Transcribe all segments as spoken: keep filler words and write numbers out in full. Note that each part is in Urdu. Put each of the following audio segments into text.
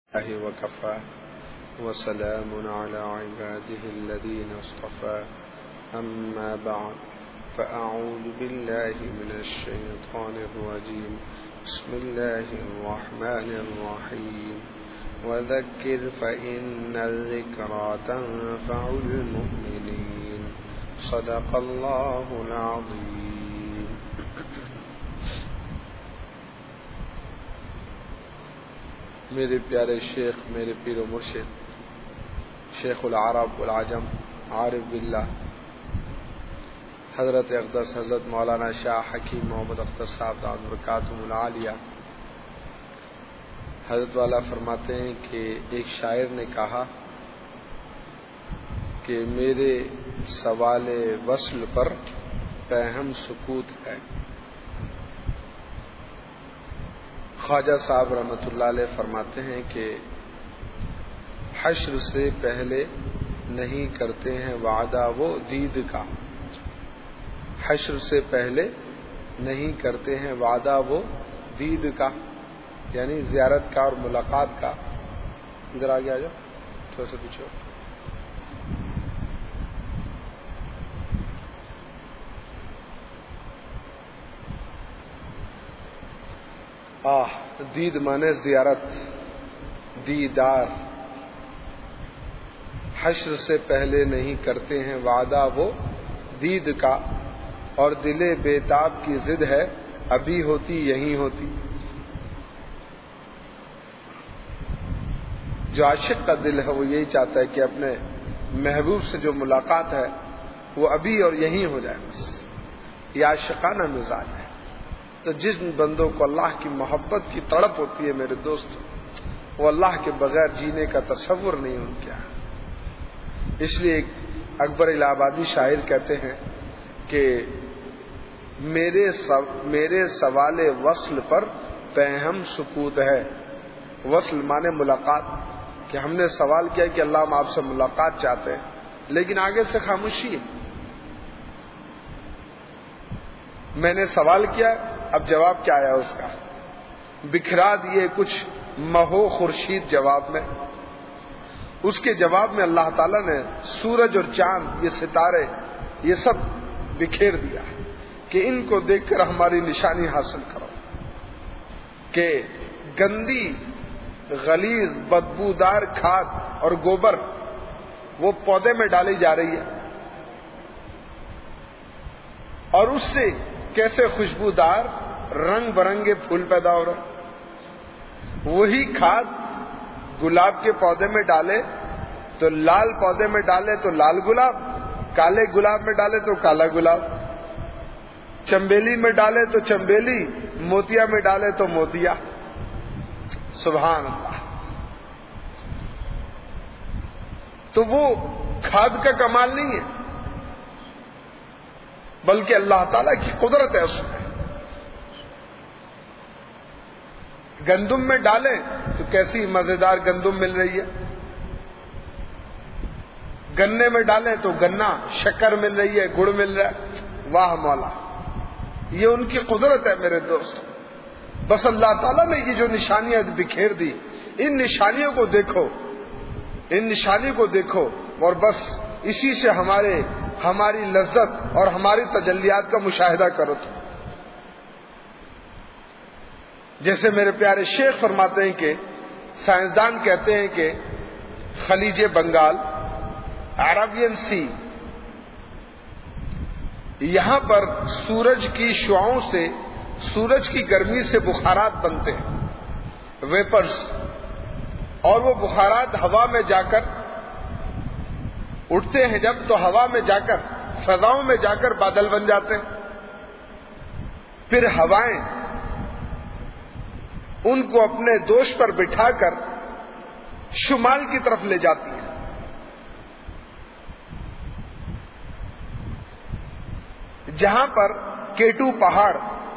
الله وكفى وسلام على عباده الذين اصطفى أما بعد فأعوذ بالله من الشيطان الرجيم بسم الله الرحمن الرحيم وذكر فإن الذكرى تنفع المؤمنين صدق الله العظيم. میرے پیارے شیخ، میرے پیر و مرشد شیخ العرب والعجم عارف باللہ حضرت اقدس حضرت مولانا شاہ حکیم محمد اختر صاحب دامت برکاتہم العالیہ حضرت والا فرماتے ہیں کہ ایک شاعر نے کہا کہ میرے سوال وصل پر پہم سکوت ہے. خواجہ صاحب رحمۃ اللہ علیہ فرماتے ہیں کہ حشر سے پہلے نہیں کرتے ہیں وعدہ وہ دید کا. حشر سے پہلے نہیں کرتے ہیں وعدہ وہ دید کا، یعنی زیارت کا اور ملاقات کا. ادھر آگے آ جاؤ، تھوڑا سا پیچھے. آہ دید مانے زیارت، دیدار. حشر سے پہلے نہیں کرتے ہیں وعدہ وہ دید کا، اور دل بیتاب کی ضد ہے ابھی ہوتی یہیں ہوتی. جو عاشق کا دل ہے وہ یہی چاہتا ہے کہ اپنے محبوب سے جو ملاقات ہے وہ ابھی اور یہیں ہو جائے. بس یہ عاشقانہ مزاج ہے. تو جن بندوں کو اللہ کی محبت کی تڑپ ہوتی ہے میرے دوست، وہ اللہ کے بغیر جینے کا تصور نہیں ان کیا. اس لیے ایک اکبر الہ آبادی شاعر کہتے ہیں کہ میرے سو میرے سوال وصل پر پہم سکوت ہے. وصل مانے ملاقات، کہ ہم نے سوال کیا کہ اللہ ہم آپ سے ملاقات چاہتے ہیں، لیکن آگے سے خاموشی ہے. میں نے سوال کیا، اب جواب کیا آیا اس کا؟ بکھرا دیے کچھ مہو خورشید جواب میں. اس کے جواب میں اللہ تعالیٰ نے سورج اور چاند، یہ ستارے، یہ سب بکھیر دیا کہ ان کو دیکھ کر ہماری نشانی حاصل کرو. کہ گندی غلیظ بدبودار کھاد اور گوبر وہ پودے میں ڈالی جا رہی ہے، اور اس سے کیسے خوشبودار رنگ برنگے پھول پیدا ہو رہے. وہی کھاد گلاب کے پودے میں ڈالے تو لال پودے میں ڈالے تو لال گلاب، کالے گلاب میں ڈالے تو کالا گلاب، چنبیلی میں ڈالے تو چنبیلی، موتیا میں ڈالے تو موتیا. سبحان اللہ. تو وہ کھاد کا کمال نہیں ہے، بلکہ اللہ تعالیٰ کی قدرت ہے اس میں. گندم میں ڈالیں تو کیسی مزیدار گندم مل رہی ہے، گنے میں ڈالیں تو گنا شکر مل رہی ہے، گڑ مل رہا ہے. واہ مولا، یہ ان کی قدرت ہے میرے دوست. بس اللہ تعالیٰ نے یہ جو نشانیاں بکھیر دی، ان نشانیوں کو دیکھو، ان نشانیوں کو دیکھو، اور بس اسی سے ہمارے ہماری لذت اور ہماری تجلیات کا مشاہدہ کرو. تو جیسے میرے پیارے شیخ فرماتے ہیں کہ سائنسدان کہتے ہیں کہ خلیج بنگال، عربین سی، یہاں پر سورج کی شعاؤں سے، سورج کی گرمی سے بخارات بنتے ہیں، ویپرز، اور وہ بخارات ہوا میں جا کر اٹھتے ہیں جب، تو ہوا میں جا کر فضاؤں میں جا کر بادل بن جاتے ہیں. پھر ہوائیں ان کو اپنے دوش پر بٹھا کر شمال کی طرف لے جاتی ہیں. جہاں پر کیٹو پہاڑ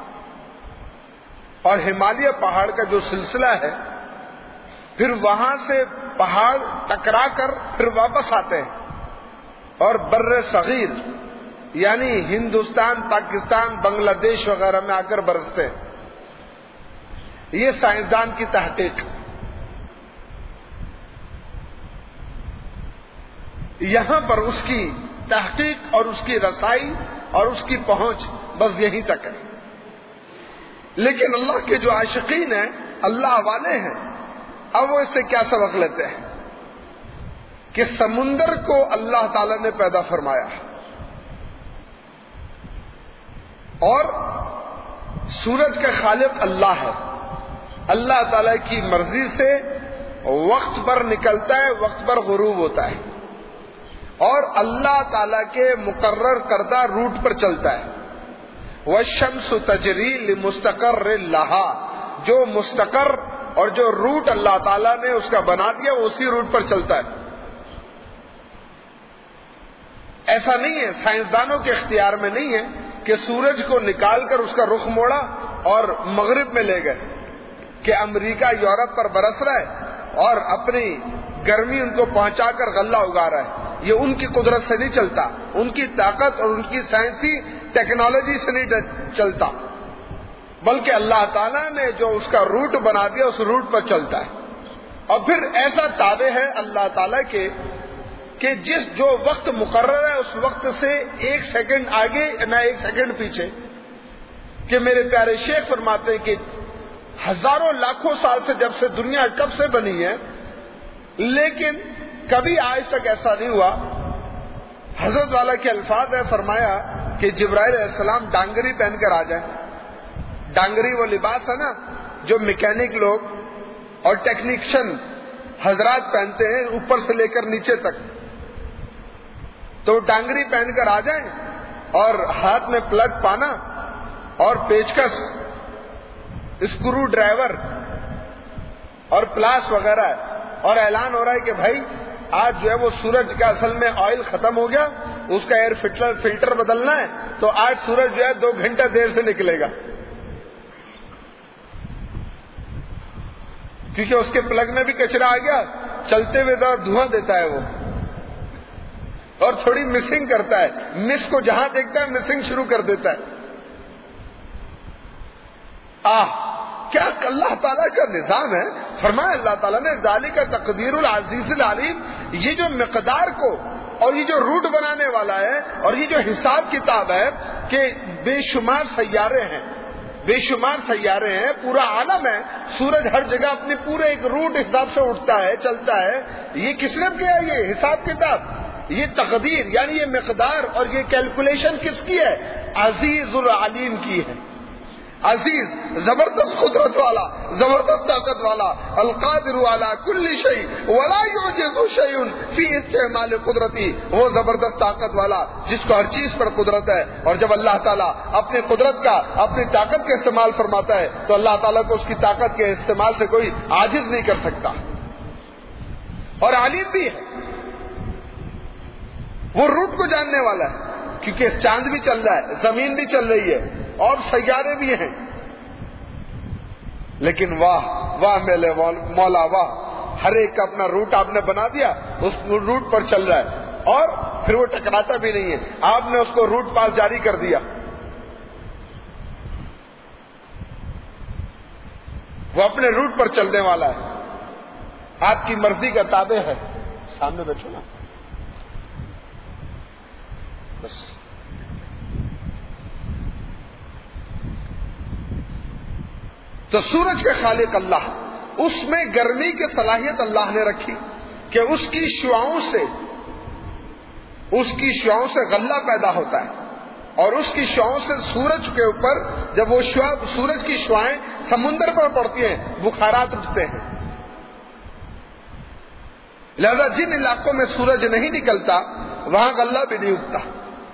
اور ہمالیہ پہاڑ کا جو سلسلہ ہے، پھر وہاں سے پہاڑ ٹکرا کر پھر واپس آتے ہیں اور بر صغیر یعنی ہندوستان، پاکستان، بنگلہ دیش وغیرہ میں آ کر برستے ہیں. یہ سائنسدان کی تحقیق. یہاں پر اس کی تحقیق اور اس کی رسائی اور اس کی پہنچ بس یہیں تک ہے. لیکن اللہ کے جو عاشقین ہیں، اللہ والے ہیں، اب وہ اس سے کیا سبق لیتے ہیں کہ سمندر کو اللہ تعالی نے پیدا فرمایا اور سورج کا خالق اللہ ہے. اللہ تعالی کی مرضی سے وقت پر نکلتا ہے، وقت پر غروب ہوتا ہے اور اللہ تعالی کے مقرر کردہ روٹ پر چلتا ہے. والشمس تجری لمستقر لها، جو مستقر اور جو روٹ اللہ تعالیٰ نے اس کا بنا دیا وہ اسی روٹ پر چلتا ہے. ایسا نہیں ہے، سائنسدانوں کے اختیار میں نہیں ہے کہ سورج کو نکال کر اس کا رخ موڑا اور مغرب میں لے گئے کہ امریکہ یورپ پر برس رہا ہے اور اپنی گرمی ان کو پہنچا کر غلہ اگا رہا ہے. یہ ان کی قدرت سے نہیں چلتا، ان کی طاقت اور ان کی سائنسی ٹیکنالوجی سے نہیں چلتا، بلکہ اللہ تعالیٰ نے جو اس کا روٹ بنا دیا اس روٹ پر چلتا ہے. اور پھر ایسا تابع ہے اللہ تعالیٰ کے کہ جس جو وقت مقرر ہے اس وقت سے ایک سیکنڈ آگے نہ ایک سیکنڈ پیچھے. کہ میرے پیارے شیخ فرماتے ہیں کہ ہزاروں لاکھوں سال سے جب سے دنیا کب سے بنی ہے لیکن کبھی آج تک ایسا نہیں ہوا. حضرت والا کے الفاظ ہے، فرمایا کہ جبرائیل علیہ السلام ڈانگری پہن کر آ جائیں. ڈانگری وہ لباس ہے نا جو میکینک لوگ اور ٹیکنیشین حضرات پہنتے ہیں اوپر سے لے کر نیچے تک. تو ڈانگری پہن کر آ جائیں اور ہاتھ میں پلگ پانا اور پیچکس، اسکرو ڈرائیور اور پلاس وغیرہ ہے اور اعلان ہو رہا ہے کہ بھائی آج جو ہے وہ سورج کا اصل میں آئل ختم ہو گیا، اس کا ایئر فلٹر فلٹر بدلنا ہے، تو آج سورج جو ہے دو گھنٹہ دیر سے نکلے گا کیونکہ اس کے پلگ میں بھی کچرا آ گیا، چلتے ہوئے ذرا دھواں دیتا ہے وہ اور تھوڑی مسنگ کرتا ہے، مس کو جہاں دیکھتا ہے مسنگ شروع کر دیتا ہے. آہ کیا اللہ تعالیٰ کا نظام ہے. فرمایا اللہ تعالیٰ نے ذالک تقدیر العزیز العلیم، یہ جو مقدار کو اور یہ جو روٹ بنانے والا ہے اور یہ جو حساب کتاب ہے کہ بے شمار سیارے ہیں، بے شمار سیارے ہیں، پورا عالم ہے، سورج ہر جگہ اپنے پورے ایک روٹ حساب سے اٹھتا ہے چلتا ہے. یہ کس نے کیا؟ یہ حساب کتاب، یہ تقدیر یعنی یہ مقدار اور یہ کیلکولیشن کس کی ہے؟ عزیز العلیم کی ہے. عزیز زبردست قدرت والا، زبردست طاقت والا، القادر علی کل شیء ولا یعجز شیء فی استعمال قدرتی، وہ زبردست طاقت والا جس کو ہر چیز پر قدرت ہے. اور جب اللہ تعالیٰ اپنی قدرت کا، اپنی طاقت کا استعمال فرماتا ہے تو اللہ تعالیٰ کو اس کی طاقت کے استعمال سے کوئی عاجز نہیں کر سکتا. اور علیم بھی ہے، وہ روٹ کو جاننے والا ہے کیونکہ چاند بھی چل رہا ہے، زمین بھی چل رہی ہے اور سیارے بھی ہیں. لیکن واہ واہ میرے مولا واہ، ہر ایک کا اپنا روٹ آپ نے بنا دیا، اس روٹ پر چل رہا ہے اور پھر وہ ٹکراتا بھی نہیں ہے. آپ نے اس کو روٹ پاس جاری کر دیا، وہ اپنے روٹ پر چلنے والا ہے، آپ کی مرضی کا تابع ہے. سامنے بیٹھو نا بس. تو سورج کے خالق اللہ، اس میں گرمی کی صلاحیت اللہ نے رکھی کہ اس کی شعاؤں سے اس کی شعاؤں سے غلہ پیدا ہوتا ہے اور اس کی شعاؤں سے سورج کے اوپر جب وہ شعا سورج کی شعائیں سمندر پر پڑتی ہیں بخارات اٹھتے ہیں. لہذا جن علاقوں میں سورج نہیں نکلتا وہاں غلہ بھی نہیں اگتا،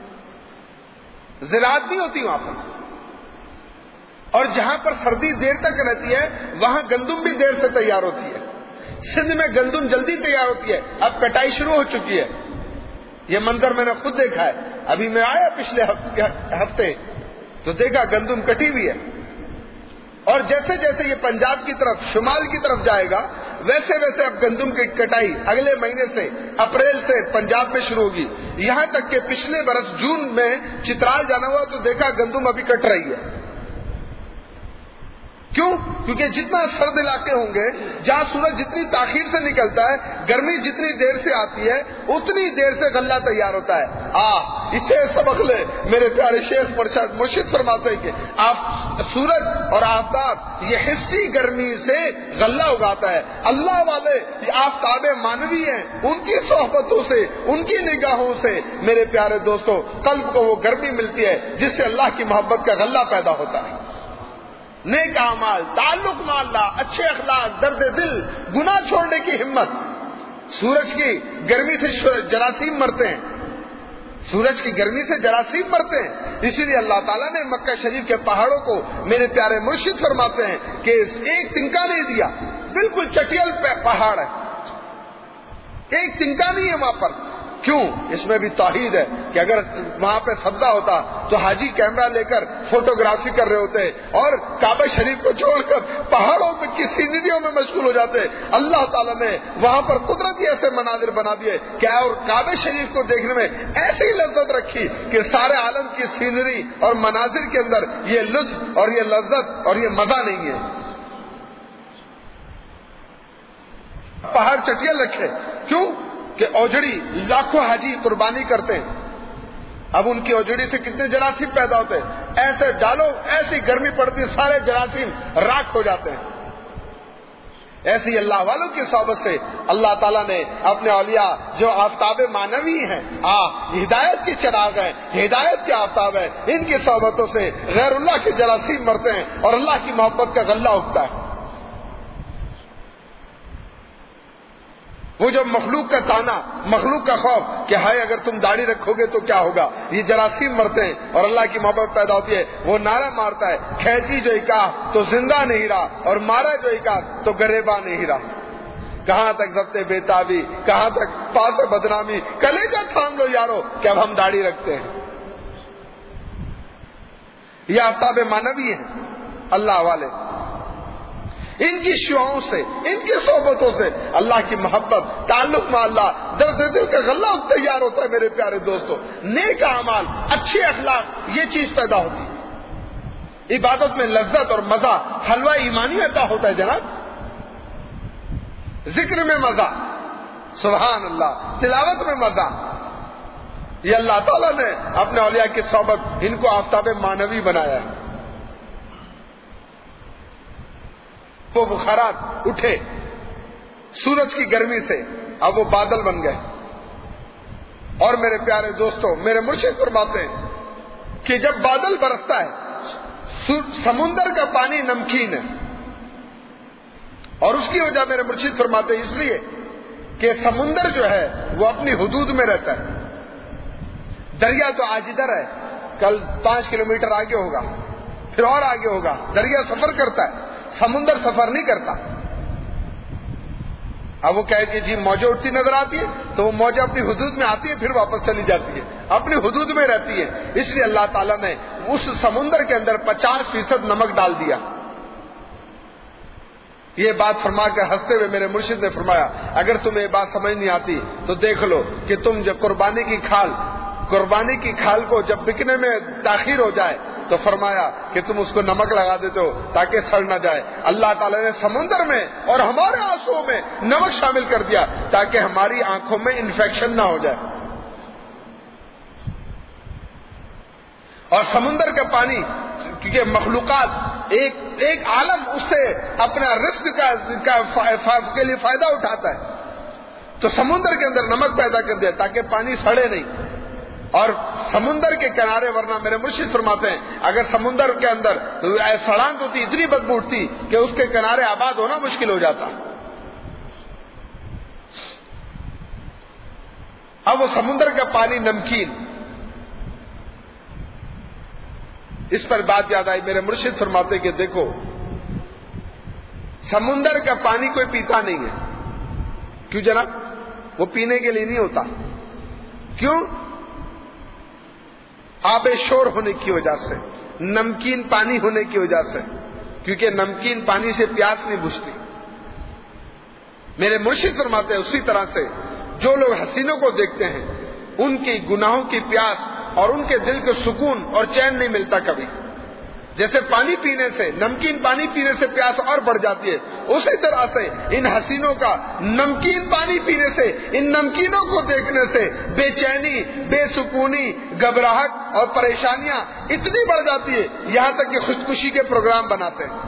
زراعت نہیں ہوتی وہاں پر. اور جہاں پر سردی دیر تک رہتی ہے وہاں گندم بھی دیر سے تیار ہوتی ہے. سندھ میں گندم جلدی تیار ہوتی ہے، اب کٹائی شروع ہو چکی ہے. یہ منظر میں نے خود دیکھا ہے. ابھی میں آیا پچھلے ہفتے تو دیکھا گندم کٹی ہوئی ہے. اور جیسے جیسے یہ پنجاب کی طرف شمال کی طرف جائے گا ویسے ویسے اب گندم کی کٹائی اگلے مہینے سے اپریل سے پنجاب میں شروع ہوگی. یہاں تک کہ پچھلے برس جون میں چترال جانا ہوا تو دیکھا گندم ابھی کٹ رہی ہے. کیوں؟ کیونکہ جتنا سرد علاقے ہوں گے، جہاں سورج جتنی تاخیر سے نکلتا ہے، گرمی جتنی دیر سے آتی ہے، اتنی دیر سے غلہ تیار ہوتا ہے۔ آہ اسے سبق لے میرے پیارے شیخ مرشد فرماتے ہیں کہ آپ سورج اور آفتاب یہ حصی گرمی سے غلہ اگاتا ہے۔ اللہ والے آفتاب مانوی ہیں، ان کی صحبتوں سے، ان کی نگاہوں سے میرے پیارے دوستو قلب کو وہ گرمی ملتی ہے جس سے اللہ کی محبت کا غلہ پیدا ہوتا ہے۔ نیک اعمال، تعلق مع اللہ، اچھے اخلاق، درد دل، گناہ چھوڑنے کی ہمت۔ سورج کی گرمی سے جراثیم مرتے ہیں، سورج کی گرمی سے جراثیم مرتے ہیں، اسی لیے اللہ تعالیٰ نے مکہ شریف کے پہاڑوں کو میرے پیارے مرشد فرماتے ہیں کہ ایک تنکا نہیں دیا، بالکل چٹیل پہاڑ ہے، ایک تنکا نہیں ہے وہاں پر۔ کیوں؟ اس میں بھی توحید ہے کہ اگر وہاں پہ سبزہ ہوتا تو حاجی کیمرہ لے کر فوٹوگرافی کر رہے ہوتے اور کعبہ شریف کو چھوڑ کر پہاڑوں میں کی سینریوں میں مشغول ہو جاتے۔ اللہ تعالیٰ نے وہاں پر قدرتی ایسے مناظر بنا دیے کہ اور کعبہ شریف کو دیکھنے میں ایسی لذت رکھی کہ سارے عالم کی سینری اور مناظر کے اندر یہ لطف اور یہ لذت اور یہ مزہ نہیں ہے۔ پہاڑ چٹیل رکھے، کیوں کہ اوجڑی لاکھوں حاجی قربانی کرتے ہیں، اب ان کی اوجڑی سے کتنے جراثیم پیدا ہوتے ہیں، ایسے ڈالو ایسی گرمی پڑتی سارے جراثیم راکھ ہو جاتے ہیں۔ ایسی اللہ والوں کی صحبت سے اللہ تعالیٰ نے اپنے اولیاء جو آفتاب معنوی ہیں، آ ہدایت کی چراغ ہے، ہدایت کے آفتاب ہے، ان کی صحبتوں سے غیر اللہ کے جراثیم مرتے ہیں اور اللہ کی محبت کا غلہ اگتا ہے۔ وہ جو مخلوق کا تانا، مخلوق کا خوف کہ ہائے اگر تم داڑھی رکھو گے تو کیا ہوگا، یہ جراثیم مرتے ہیں اور اللہ کی محبت پیدا ہوتی ہے۔ وہ نعرہ مارتا ہے، کھینچی جو اکا تو زندہ نہیں رہا اور مارا جو اکا تو گریباں نہیں رہا۔ کہاں تک ضبط بےتابی، کہاں تک پاس بدنامی، کلیجہ تھام لو یارو کہ اب ہم داڑھی رکھتے ہیں۔ یہ آفتاب معنوی ہیں اللہ والے، ان کی شعاؤں سے، ان کی صحبتوں سے اللہ کی محبت، تعلق مع اللہ، درد دل کا غلہ تیار ہوتا ہے میرے پیارے دوستو۔ نیک اعمال، اچھے اخلاق، یہ چیز پیدا ہوتی ہے۔ عبادت میں لذت اور مزہ، حلوہ ایمانی عطا ہوتا ہے جناب، ذکر میں مزہ، سبحان اللہ، تلاوت میں مزہ۔ یہ اللہ تعالیٰ نے اپنے اولیاء کی صحبت ان کو آفتاب معنوی بنایا ہے۔ وہ بخارات اٹھے سورج کی گرمی سے، اب وہ بادل بن گئے، اور میرے پیارے دوستو میرے مرشد فرماتے ہیں کہ جب بادل برستا ہے سمندر کا پانی نمکین ہے، اور اس کی وجہ میرے مرشد فرماتے ہیں اس لیے کہ سمندر جو ہے وہ اپنی حدود میں رہتا ہے۔ دریا تو آج ادھر ہے، کل پانچ کلومیٹر آگے ہوگا، پھر اور آگے ہوگا، دریا سفر کرتا ہے، سمندر سفر نہیں کرتا۔ اب وہ کہے کہ جی موجیں اٹھتی نظر آتی ہے تو وہ موجیں اپنی حدود میں آتی ہے پھر واپس چلی جاتی ہے، اپنی حدود میں رہتی ہے۔ اس لیے اللہ تعالیٰ نے اس سمندر کے اندر پچاس فیصد نمک ڈال دیا۔ یہ بات فرما کر ہنستے ہوئے میرے مرشد نے فرمایا اگر تمہیں یہ بات سمجھ نہیں آتی تو دیکھ لو کہ تم جب قربانی کی کھال قربانی کی کھال کو جب بکنے میں تاخیر ہو جائے تو فرمایا کہ تم اس کو نمک لگا دیتے ہو تاکہ سڑ نہ جائے۔ اللہ تعالیٰ نے سمندر میں اور ہمارے آنسوؤں میں نمک شامل کر دیا تاکہ ہماری آنکھوں میں انفیکشن نہ ہو جائے۔ اور سمندر کا پانی کیونکہ مخلوقات ایک ایک عالم اس سے اپنا رزق کا, کا کے لیے فائدہ اٹھاتا ہے، تو سمندر کے اندر نمک پیدا کر دیا تاکہ پانی سڑے نہیں۔ اور سمندر کے کنارے، ورنہ میرے مرشد فرماتے ہیں اگر سمندر کے اندر سڑانت ہوتی اتنی بدبو اٹھتی کہ اس کے کنارے آباد ہونا مشکل ہو جاتا۔ اب وہ سمندر کا پانی نمکین، اس پر بات یاد آئی، میرے مرشد فرماتے کہ دیکھو سمندر کا پانی کوئی پیتا نہیں ہے، کیوں جناب؟ وہ پینے کے لیے نہیں ہوتا، کیوں؟ آب شور ہونے کی وجہ سے، نمکین پانی ہونے کی وجہ سے، کیونکہ نمکین پانی سے پیاس نہیں بجھتی۔ میرے مرشد فرماتے ہیں اسی طرح سے جو لوگ حسینوں کو دیکھتے ہیں ان کی گناہوں کی پیاس اور ان کے دل کو سکون اور چین نہیں ملتا کبھی۔ جیسے پانی پینے سے، نمکین پانی پینے سے پیاس اور بڑھ جاتی ہے، اسی طرح سے ان حسینوں کا نمکین پانی پینے سے، ان نمکینوں کو دیکھنے سے بے چینی، بے سکونی، گھبراہٹ اور پریشانیاں اتنی بڑھ جاتی ہے یہاں تک کہ خودکشی کے پروگرام بناتے ہیں۔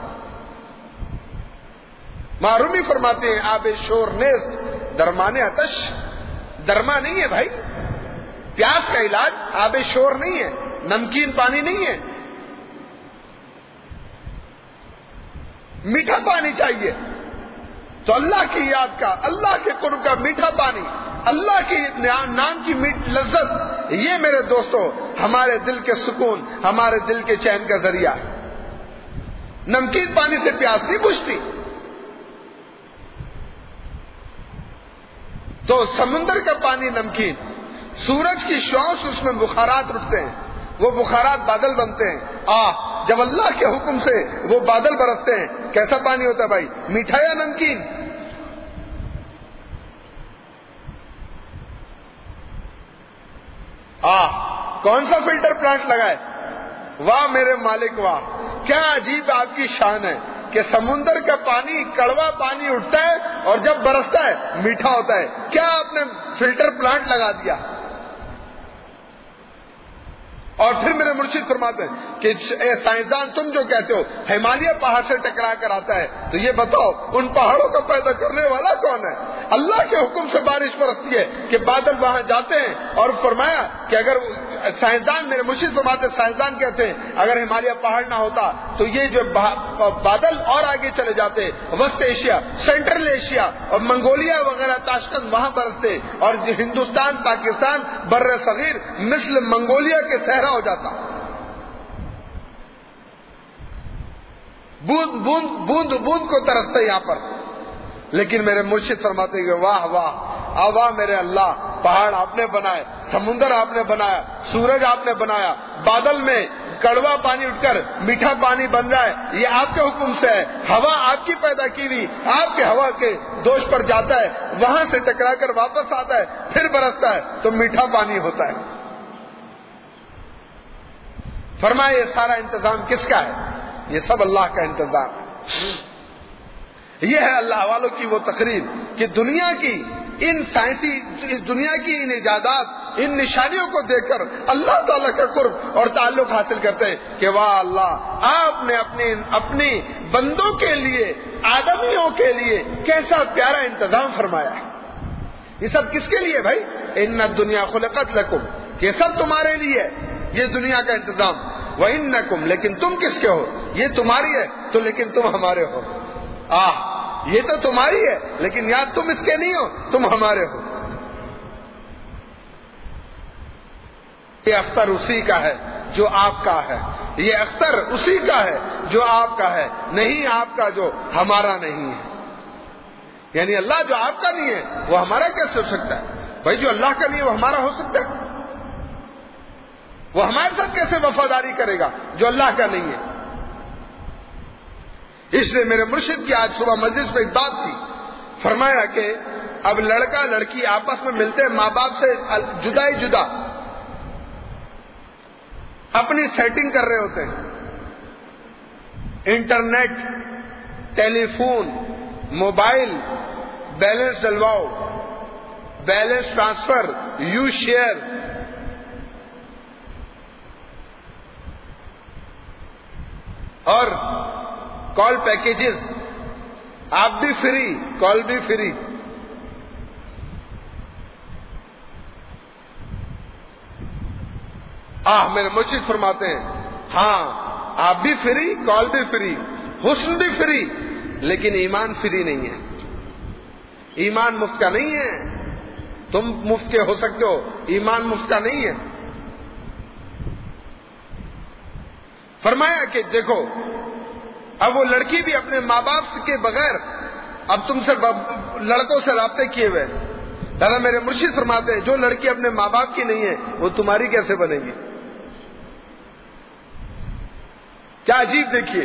معرومی فرماتے ہیں آب شور نیست درمان آتش، درما نہیں ہے بھائی، پیاس کا علاج آب شور نہیں ہے، نمکین پانی نہیں ہے، میٹھا پانی چاہیے۔ تو اللہ کی یاد کا، اللہ کے قرب کا میٹھا پانی، اللہ کی نام کی میٹ لذت، یہ میرے دوستو ہمارے دل کے سکون، ہمارے دل کے چین کا ذریعہ ہے۔ نمکین پانی سے پیاس نہیں بجھتی۔ تو سمندر کا پانی نمکین، سورج کی شعاع اس میں بخارات اٹھتے ہیں، وہ بخارات بادل بنتے ہیں، آہ جب اللہ کے حکم سے وہ بادل برستے ہیں، کیسا پانی ہوتا ہے بھائی، میٹھا یا نمکین؟ آہ کون سا فلٹر پلانٹ لگائے؟ واہ میرے مالک واہ، کیا عجیب آپ کی شان ہے کہ سمندر کا پانی، کڑوا پانی اٹھتا ہے اور جب برستا ہے میٹھا ہوتا ہے۔ کیا آپ نے فلٹر پلانٹ لگا دیا؟ اور پھر میرے مرشد فرماتے ہیں کہ اے سائنسدان تم جو کہتے ہو ہمالیہ پہاڑ سے ٹکرا کر آتا ہے، تو یہ بتاؤ ان پہاڑوں کو پیدا کرنے والا کون ہے؟ اللہ کے حکم سے بارش برستی ہے کہ بادل وہاں جاتے ہیں، اور فرمایا کہ اگر سائنسدان، میرے مرشد فرماتے ہیں سائنسدان کہتے ہیں اگر ہمالیہ پہاڑ نہ ہوتا تو یہ جو بادل اور آگے چلے جاتے، وسط ایشیا، سینٹرل ایشیا اور منگولیا وغیرہ تاشقند وہاں برستے، اور ہندوستان، پاکستان، بر صغیر مثل منگولیا کے صحرا ہو جاتا۔ بوند بوند بوند بوند کو ترستے یہاں پر۔ لیکن میرے مرشد فرماتے ہیں کہ واہ واہ، آ واہ میرے اللہ، پہاڑ آپ نے بنائے، سمندر آپ نے بنایا، سورج آپ نے بنایا، بادل میں کڑوا پانی اٹھ کر میٹھا پانی بن رہا ہے، یہ آپ کے حکم سے ہے۔ ہوا آپ کی پیدا کی ہوئی، آپ کے ہوا کے دوش پر جاتا ہے، وہاں سے ٹکرا کر واپس آتا ہے، پھر برستا ہے تو میٹھا پانی ہوتا ہے۔ فرمایا یہ سارا انتظام کس کا ہے؟ یہ سب اللہ کا انتظام ہے۔ یہ ہے اللہ والوں کی وہ تقریر کہ دنیا کی ان سائنسی، دنیا کی ان ایجادات، ان نشانیوں کو دیکھ کر اللہ تعالیٰ کا قرب اور تعلق حاصل کرتے ہیں کہ واہ اللہ، آپ نے اپنی اپنی بندوں کے لیے، آدمیوں کے لیے کیسا پیارا انتظام فرمایا ہے۔ یہ سب کس کے لیے بھائی؟ ان الدنیا خلقت لکم، یہ سب تمہارے لیے، یہ دنیا کا انتظام۔ وَإِنَّكُمْ، لیکن تم کس کے ہو؟ یہ تمہاری ہے تو لیکن تم ہمارے ہو۔ آہ یہ تو تمہاری ہے لیکن یاد تم اس کے نہیں ہو، تم ہمارے ہو۔ یہ اختر اسی کا ہے جو آپ کا ہے، یہ اختر اسی کا ہے جو آپ کا ہے، نہیں آپ کا جو ہمارا نہیں ہے۔ یعنی اللہ جو آپ کا نہیں ہے وہ ہمارا کیسے ہو سکتا ہے؟ بھائی جو اللہ کا نہیں ہے وہ ہمارا ہو سکتا ہے؟ وہ ہمارے ساتھ کیسے وفاداری کرے گا جو اللہ کا نہیں ہے؟ اس لیے میرے مرشد کی آج صبح مجلس میں ایک بات تھی، فرمایا کہ اب لڑکا لڑکی آپس میں ملتے ہیں، ماں باپ سے جدا ہی جدا اپنی سیٹنگ کر رہے ہوتے ہیں، internet, telephone, mobile, balance ڈلواؤ، بیلنس ٹرانسفر، یو شیئر، اور کال پیکیجز، آپ بھی فری، کال بھی فری۔ آہ میرے مرشد فرماتے ہیں ہاں آپ بھی فری، کال بھی فری، حسن بھی فری، لیکن ایمان فری نہیں ہے۔ ایمان مفت کا نہیں ہے، تم مفت کے ہو سکتے ہو، ایمان مفت کا نہیں ہے۔ فرمایا کہ دیکھو اب وہ لڑکی بھی اپنے ماں باپ کے بغیر اب تم سے لڑکوں سے رابطے کیے ہوئے، دادا میرے مرشد فرماتے ہیں جو لڑکی اپنے ماں باپ کی نہیں ہے وہ تمہاری کیسے بنے گی؟ کیا عجیب، دیکھیے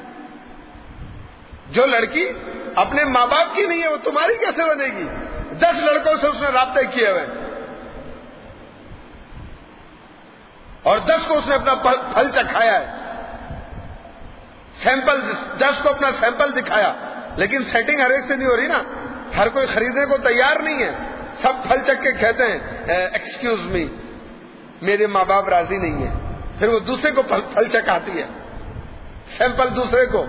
جو لڑکی اپنے ماں باپ کی نہیں ہے وہ تمہاری کیسے بنے گی؟ دس لڑکوں سے اس نے رابطے کیے ہوئے اور دس کو اس نے اپنا پھل چکھایا ہے، سیمپل دس کو اپنا سیمپل دکھایا، لیکن سیٹنگ ہر ایک سے نہیں ہو رہی نا، ہر کوئی خریدنے کو تیار نہیں ہے. سب پھل چک کے کہتے ہیں ایکسکیوز می میرے ماں باپ راضی نہیں ہیں، پھر وہ دوسرے کو پھل پھل چکاتی ہے، سیمپل دوسرے کو.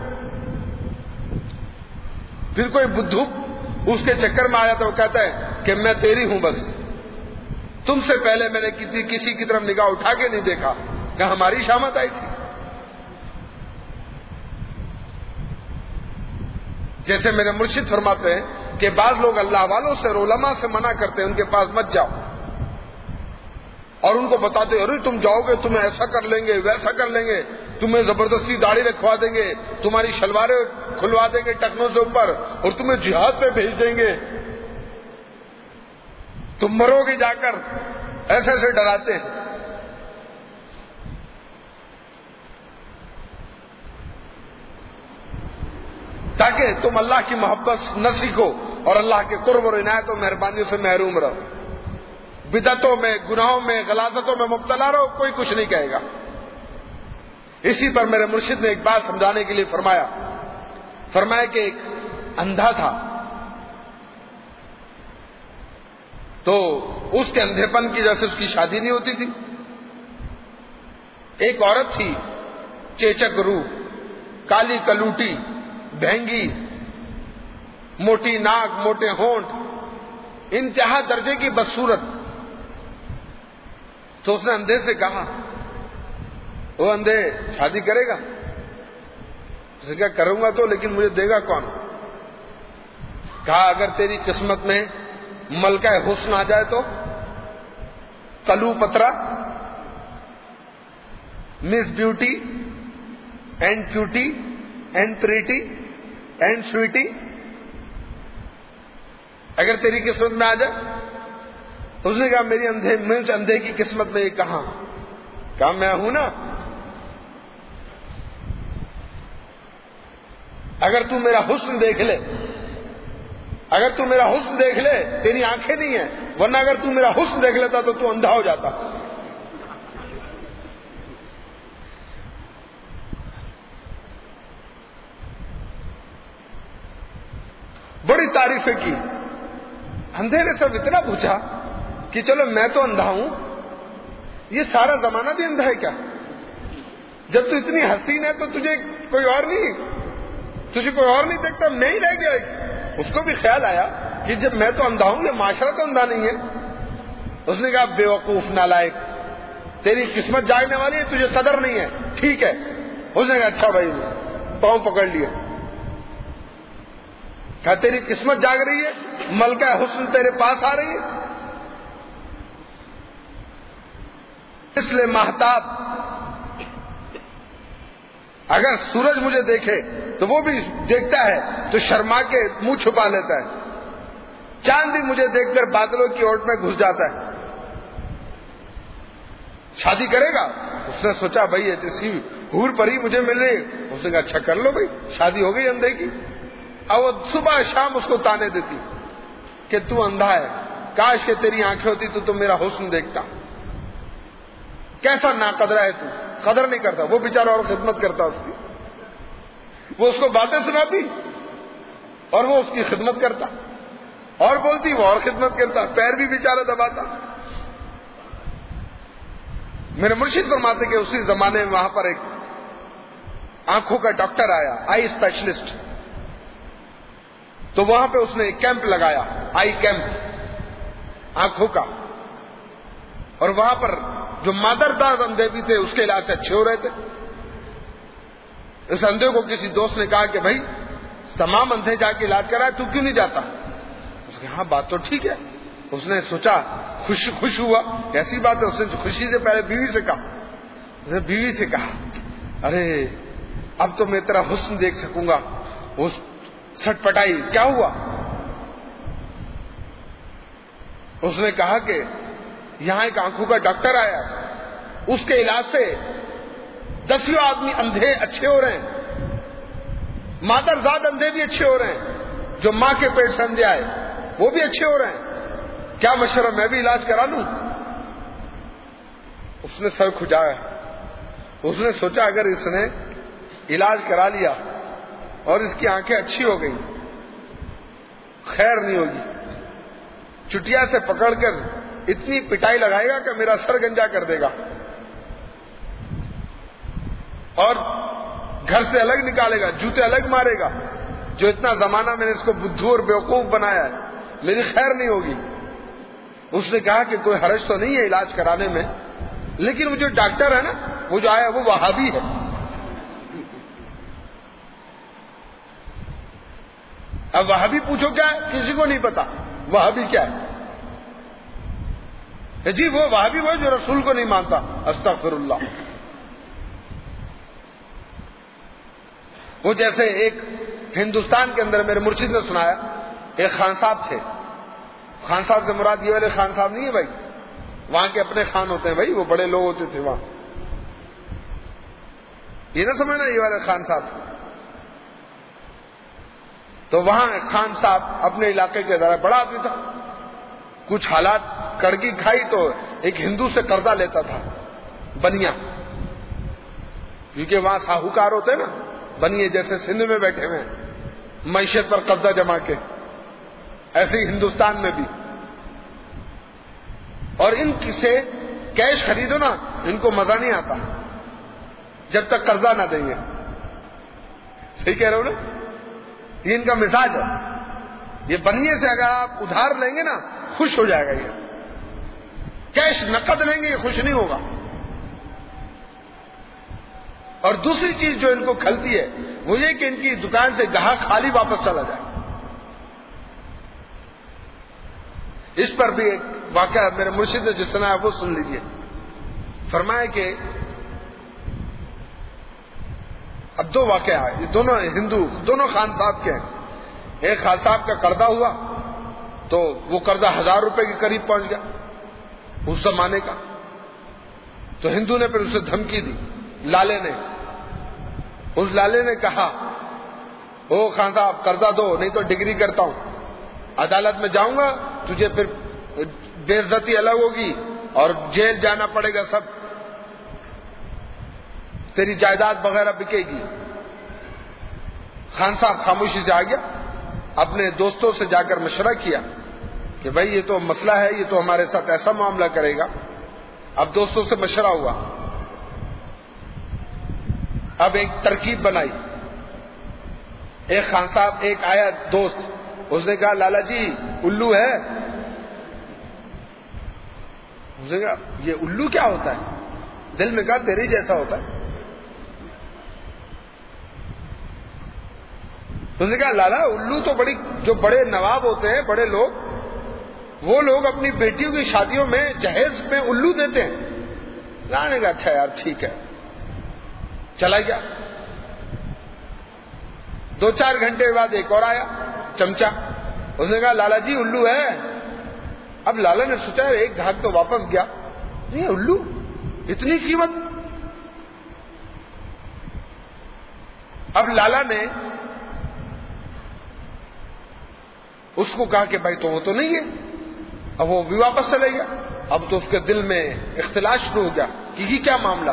پھر کوئی بدھو اس کے چکر میں آیا تو وہ کہتا ہے کہ میں تیری ہوں، بس تم سے پہلے میں نے کسی کسی کی طرف نگاہ اٹھا کے نہیں دیکھا کہ ہماری شامت آئی تھی. جیسے میرے مرشد فرماتے ہیں کہ بعض لوگ اللہ والوں سے اور علماء سے منع کرتے ہیں ان کے پاس مت جاؤ، اور ان کو بتاتے ارے تم جاؤ گے تمہیں ایسا کر لیں گے ویسا کر لیں گے، تمہیں زبردستی داڑھی رکھوا دیں گے، تمہاری شلواریں کھلوا دیں گے ٹکنوں سے اوپر، اور تمہیں جہاد پہ بھیج دیں گے، تم مرو گے جا کر، ایسے ایسے ڈراتے ہیں. تاکہ تم اللہ کی محبت نہ سیکھو اور اللہ کے قرب اور عنایت و مہربانیوں سے محروم رہو. بدعتوں میں، گناہوں میں، غلاظتوں میں مبتلا رہو، کوئی کچھ نہیں کہے گا. اسی پر میرے مرشد نے ایک بات سمجھانے کے لیے فرمایا فرمایا کہ ایک اندھا تھا، تو اس کے اندھے پن کی وجہ سے اس کی شادی نہیں ہوتی تھی. ایک عورت تھی چیچک روح، کالی کلوٹی، بہنگی، موٹی ناک، موٹے ہونٹ، انتہا درجے کی بدصورت. تو اس نے اندھے سے کہا، وہ اندھے شادی کرے گا؟ اس نے کہا کروں گا تو، لیکن مجھے دے گا کون؟ کہا اگر تیری قسمت میں ملکہ حسن آ جائے تو، کلو پترا، miss beauty and cutie and pretty and sweetie, اگر تیری قسمت میں آ جائے. اس نے کہا میری اندھے میں اندھے کی قسمت میں یہ کہاں؟ کہا میں ہوں نا، اگر تو میرا حسن دیکھ لے، اگر تو میرا حسن دیکھ لے، تیری آنکھیں نہیں ہیں، ورنہ اگر تو میرا حسن دیکھ لیتا تو تو اندھا ہو جاتا. بڑی تعریفیں کی. اندھے نے سب اتنا پوچھا کہ چلو میں تو اندھا ہوں، یہ سارا زمانہ بھی اندھا ہے کیا؟ جب تو اتنی حسین ہے تو تجھے کوئی اور نہیں تجھے کوئی اور نہیں دیکھتا، میں ہی رہ گیا. اس کو بھی خیال آیا کہ جب میں تو اندھا ہوں، یہ معاشرہ تو اندھا نہیں ہے. اس نے کہا بے وقوف نالائق، تیری قسمت جاگنے والی ہے، تجھے قدر نہیں ہے. ٹھیک ہے. اس نے کہا اچھا بھائی، پاؤں پکڑ لیا. کہا تیری قسمت جاگ رہی ہے، ملکہ حسن تیرے پاس آ رہی ہے. اس لیے ماہتاب اگر سورج مجھے دیکھے تو وہ بھی دیکھتا ہے تو شرما کے منہ چھپا لیتا ہے. چاند بھی مجھے دیکھ کر بادلوں کی اوٹ میں گھس جاتا ہے. شادی کرے گا؟ اس نے سوچا بھائی ایسی حور پری مجھے مل رہی. اس نے کہا اچھا کر لو بھائی، شادی ہو گئی اندھے کی. اب وہ صبح شام اس کو تانے دیتی کہ تو اندھا ہے، کاش کہ تیری آنکھیں ہوتی تو تم میرا حسن دیکھتا. کیسا ناقدرہ ہے تو، قدر نہیں کرتا. وہ بیچارہ اور خدمت کرتا اس کی، وہ اس کو باتیں سناتی اور وہ اس کی خدمت کرتا، اور بولتی وہ اور خدمت کرتا، پیر بھی بیچارہ دباتا. میرے مرشد فرماتے کہ اسی زمانے میں وہاں پر ایک آنکھوں کا ڈاکٹر آیا، آئی اسپیشلسٹ. تو وہاں پہ اس نے ایک کیمپ لگایا، آئی کیمپ آنکھوں کا. اور وہاں پر جو مادر دار اندھے بھی تھے اس کے علاج سے اچھے ہو رہے تھے. اس اندھے کو کسی دوست نے کہا کہ بھائی تمام اندھے جا کے علاج کرائے، تو کیوں نہیں جاتا؟ اس نے ہاں بات تو ٹھیک ہے. اس نے سوچا، خوش خوش ہوا، کیسی بات ہے. اس نے خوشی سے پہلے بیوی سے کہا اس نے بیوی سے کہا ارے اب تو میں تیرا حسن دیکھ سکوں گا. اس سٹ پٹائی، کیا ہوا؟ اس نے کہا کہ یہاں ایک آنکھوں کا ڈاکٹر آیا، اس کے علاج سے دسیوں آدمی اندھے اچھے ہو رہے ہیں، مادرزاد اندھے بھی اچھے ہو رہے ہیں، جو ماں کے پیٹ سے اندھے آئے وہ بھی اچھے ہو رہے ہیں. کیا مشورہ، میں بھی علاج کرا لوں؟ اس نے سر کھجایا. اس نے سوچا اگر اس نے علاج کرا لیا اور اس کی آنکھیں اچھی ہو گئی، خیر نہیں ہوگی، چٹیا سے پکڑ کر اتنی پٹائی لگائے گا کہ میرا سر گنجا کر دے گا، اور گھر سے الگ نکالے گا، جوتے الگ مارے گا، جو اتنا زمانہ میں نے اس کو بدھو اور بیوقوف بنایا ہے، میری خیر نہیں ہوگی۔ اس نے کہا کہ کوئی حرج تو نہیں ہے علاج کرانے میں، لیکن وہ جو ڈاکٹر ہے نا، وہ جو آیا وہ وہابی ہے۔ اب وہابی پوچھو کیا ہے، کسی کو نہیں پتا وہابی کیا ہے۔ جی وہ وہابی وہ جو رسول کو نہیں مانتا، استغفر اللہ۔ وہ جیسے ایک ہندوستان کے اندر میرے مرشد نے سنایا، ایک خان صاحب تھے، خان صاحب سے مراد یہ والے خان صاحب نہیں ہے بھائی، وہاں کے اپنے خان ہوتے ہیں بھائی، وہ بڑے لوگ ہوتے تھے وہاں، یہ نہ سمجھنا یہ والے خان صاحب۔ تو وہاں خان صاحب اپنے علاقے کے ذرا بڑا آدمی تھا، کچھ حالات کڑگی کھائی تو ایک ہندو سے قرضہ لیتا تھا، بنیا، کیونکہ وہاں ساہوکار ہوتے ہیں نا، بنیے جیسے سندھ میں بیٹھے ہوئے ہیں معیشت پر قبضہ جما کے، ایسے ہی ہندوستان میں بھی۔ اور ان سے کیش خریدو نا، ان کو مزہ نہیں آتا جب تک قرضہ نہ دیں گے، صحیح کہہ رہے ہو نا، یہ ان کا مزاج ہے۔ یہ بنیے سے اگر آپ ادھار لیں گے نا خوش ہو جائے گا، یہ کیش نقد لیں گے یہ خوش نہیں ہوگا۔ اور دوسری چیز جو ان کو کھلتی ہے وہ یہ کہ ان کی دکان سے گاہک خالی واپس چلا جائے۔ اس پر بھی ایک واقعہ میرے مرشد نے جس طرح وہ سن لیجئے۔ فرمایا کہ اب دو واقعہ ہے، یہ دونوں ہندو، دونوں خان صاحب کے ہیں۔ ایک خان صاحب کا قرضہ ہوا تو وہ قرضہ ہزار روپے کے قریب پہنچ گیا اس زمانے کا، تو ہندو نے پھر اسے دھمکی دی، لالے نے۔ اس لالے نے کہا او خان صاحب قرضہ دو نہیں تو ڈگری کرتا ہوں، عدالت میں جاؤں گا، تجھے پھر بے عزتی الگ ہوگی اور جیل جانا پڑے گا، سب تیری جائیداد وغیرہ بکے گی۔ خان صاحب خاموشی سے آ گیا، اپنے دوستوں سے جا کر مشورہ کیا کہ بھائی یہ تو مسئلہ ہے، یہ تو ہمارے ساتھ ایسا معاملہ کرے گا۔ اب دوستوں سے مشورہ ہوا، اب ایک ترکیب بنائی۔ ایک خان صاحب ایک آیا دوست، اس نے کہا لالا جی الو ہے؟ اس نے کہا یہ الو کیا ہوتا ہے؟ دل میں کہا تیرے جیسا ہوتا ہے۔ اس نے کہا لالا الو تو بڑی جو بڑے نواب ہوتے ہیں، بڑے لوگ، وہ لوگ اپنی بیٹیوں کی شادیوں میں جہیز میں الو دیتے ہیں۔ لالا نے کہا اچھا یار ٹھیک ہے، چلا گیا۔ دو چار گھنٹے بعد ایک اور آیا چمچا، اس نے کہا لالا جی الو ہے؟ اب لالا نے سوچا ایک گھاٹ تو واپس گیا، نہیں الو اتنی قیمت؟ اب لالا نے اس کو کہا کہ بھائی تو وہ تو نہیں ہے، اب وہ بھی واپس چلے گیا۔ اب تو اس کے دل میں اختلاف شروع ہو گیا کہ یہ کیا معاملہ۔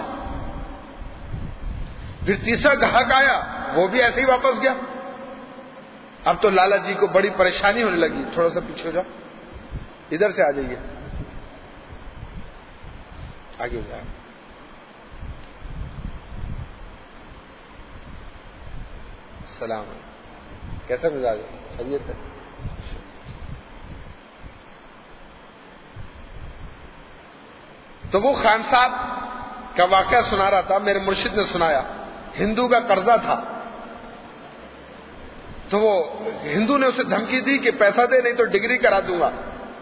پھر تیسرا گاہک آیا، وہ بھی ایسے ہی واپس گیا۔ اب تو لالا جی کو بڑی پریشانی ہونے لگی، تھوڑا سا پیچھے ہو جاؤ، ادھر سے آ جائیے، آگے ہو جائے۔ السلام علیکم، کیسا مزاج ہے؟ خیریت ہے؟ تو وہ خان صاحب کا واقعہ سنا رہا تھا، میرے مرشد نے سنایا، ہندو کا قرضہ تھا، تو وہ ہندو نے اسے دھمکی دی کہ پیسہ دے نہیں تو ڈگری کرا دوں گا۔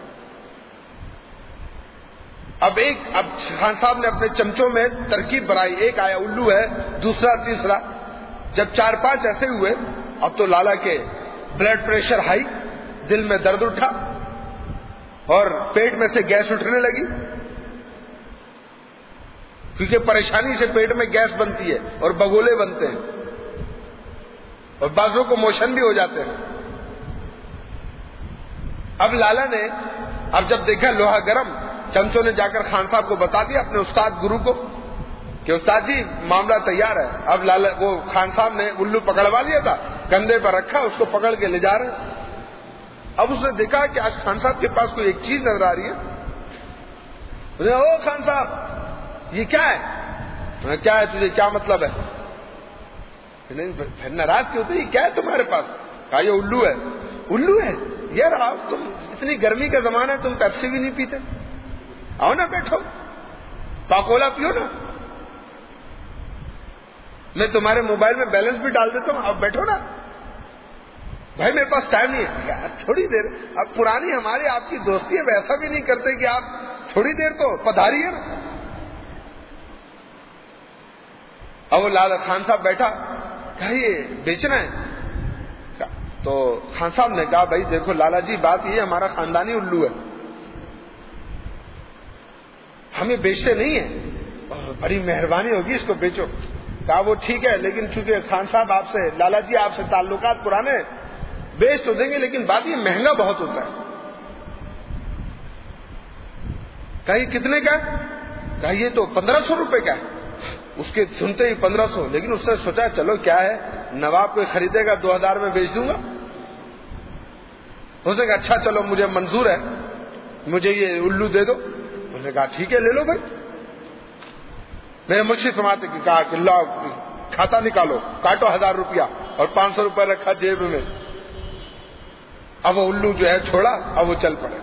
اب ایک اب خان صاحب نے اپنے چمچوں میں ترکیب بنائی، ایک آیا الو ہے، دوسرا تیسرا، جب چار پانچ ایسے ہوئے اب تو لالا کے بلڈ پریشر ہائی، دل میں درد اٹھا اور پیٹ میں سے گیس اٹھنے لگی، کیونکہ پریشانی سے پیٹ میں گیس بنتی ہے اور بگولے بنتے ہیں اور بعضوں کو موشن بھی ہو جاتے ہیں۔ اب لالا نے اب جب دیکھا لوہا گرم، چمچوں نے جا کر خان صاحب کو بتا دیا، اپنے استاد گرو کو، کہ استاد جی معاملہ تیار ہے. اب لالا وہ خان صاحب نے الو پکڑوا لیا تھا, کندھے پر رکھا, اس کو پکڑ کے لے جا رہے ہیں. اب اس نے دیکھا کہ آج خان صاحب کے پاس کوئی ایک چیز نظر آ رہی ہے. او خان صاحب یہ کیا ہے؟ کیا ہے تجھے کیا مطلب ہے؟ پھر ناراض کیوں ہوتے, یہ کیا ہے تمہارے پاس؟ کہا یہ الو ہے. الو ہے یار, آپ تم اتنی گرمی کا زمانہ ہے, تم پیپسی بھی نہیں پیتے, آؤ نا بیٹھو پاکولا پیو نا, میں تمہارے موبائل میں بیلنس بھی ڈال دیتا ہوں, اب بیٹھو نا. بھائی میرے پاس ٹائم نہیں ہے. یار تھوڑی دیر, اب پرانی ہماری آپ کی دوستی ہے, ایسا بھی نہیں کرتے کہ آپ تھوڑی دیر تو پدھاریے نا. اب وہ لالا خان صاحب بیٹھا, کہا یہ بیچنا ہے؟ تو خان صاحب نے کہا بھائی دیکھو لالا جی, بات یہ ہمارا خاندانی الو ہے, ہمیں بیچتے نہیں ہیں, بڑی مہربانی ہوگی اس کو بیچو. کہا وہ ٹھیک ہے, لیکن چونکہ خان صاحب آپ سے, لالا جی آپ سے تعلقات پرانے ہیں, بیچ تو دیں گے, لیکن بات یہ مہنگا بہت ہوتا ہے. کہا یہ کتنے کا ہے؟ کہا یہ تو پندرہ سو روپے کا ہے. اس کے سنتے ہی پندرہ سو, لیکن اس نے سوچا چلو کیا ہے, نواب کوئی خریدے گا, دو ہزار میں بیچ دوں گا. اس نے کہا اچھا چلو مجھے منظور ہے, مجھے یہ الو دے دو. اس نے کہا ٹھیک ہے لے لو بھائی. میرے مرشد فرماتے کہ کہا کہ لاؤ کھاتا نکالو, کاٹو ہزار روپیہ, اور پانچ سو روپئے رکھا جیب میں. اب وہ الو جو ہے چھوڑا, اب وہ چل پڑے.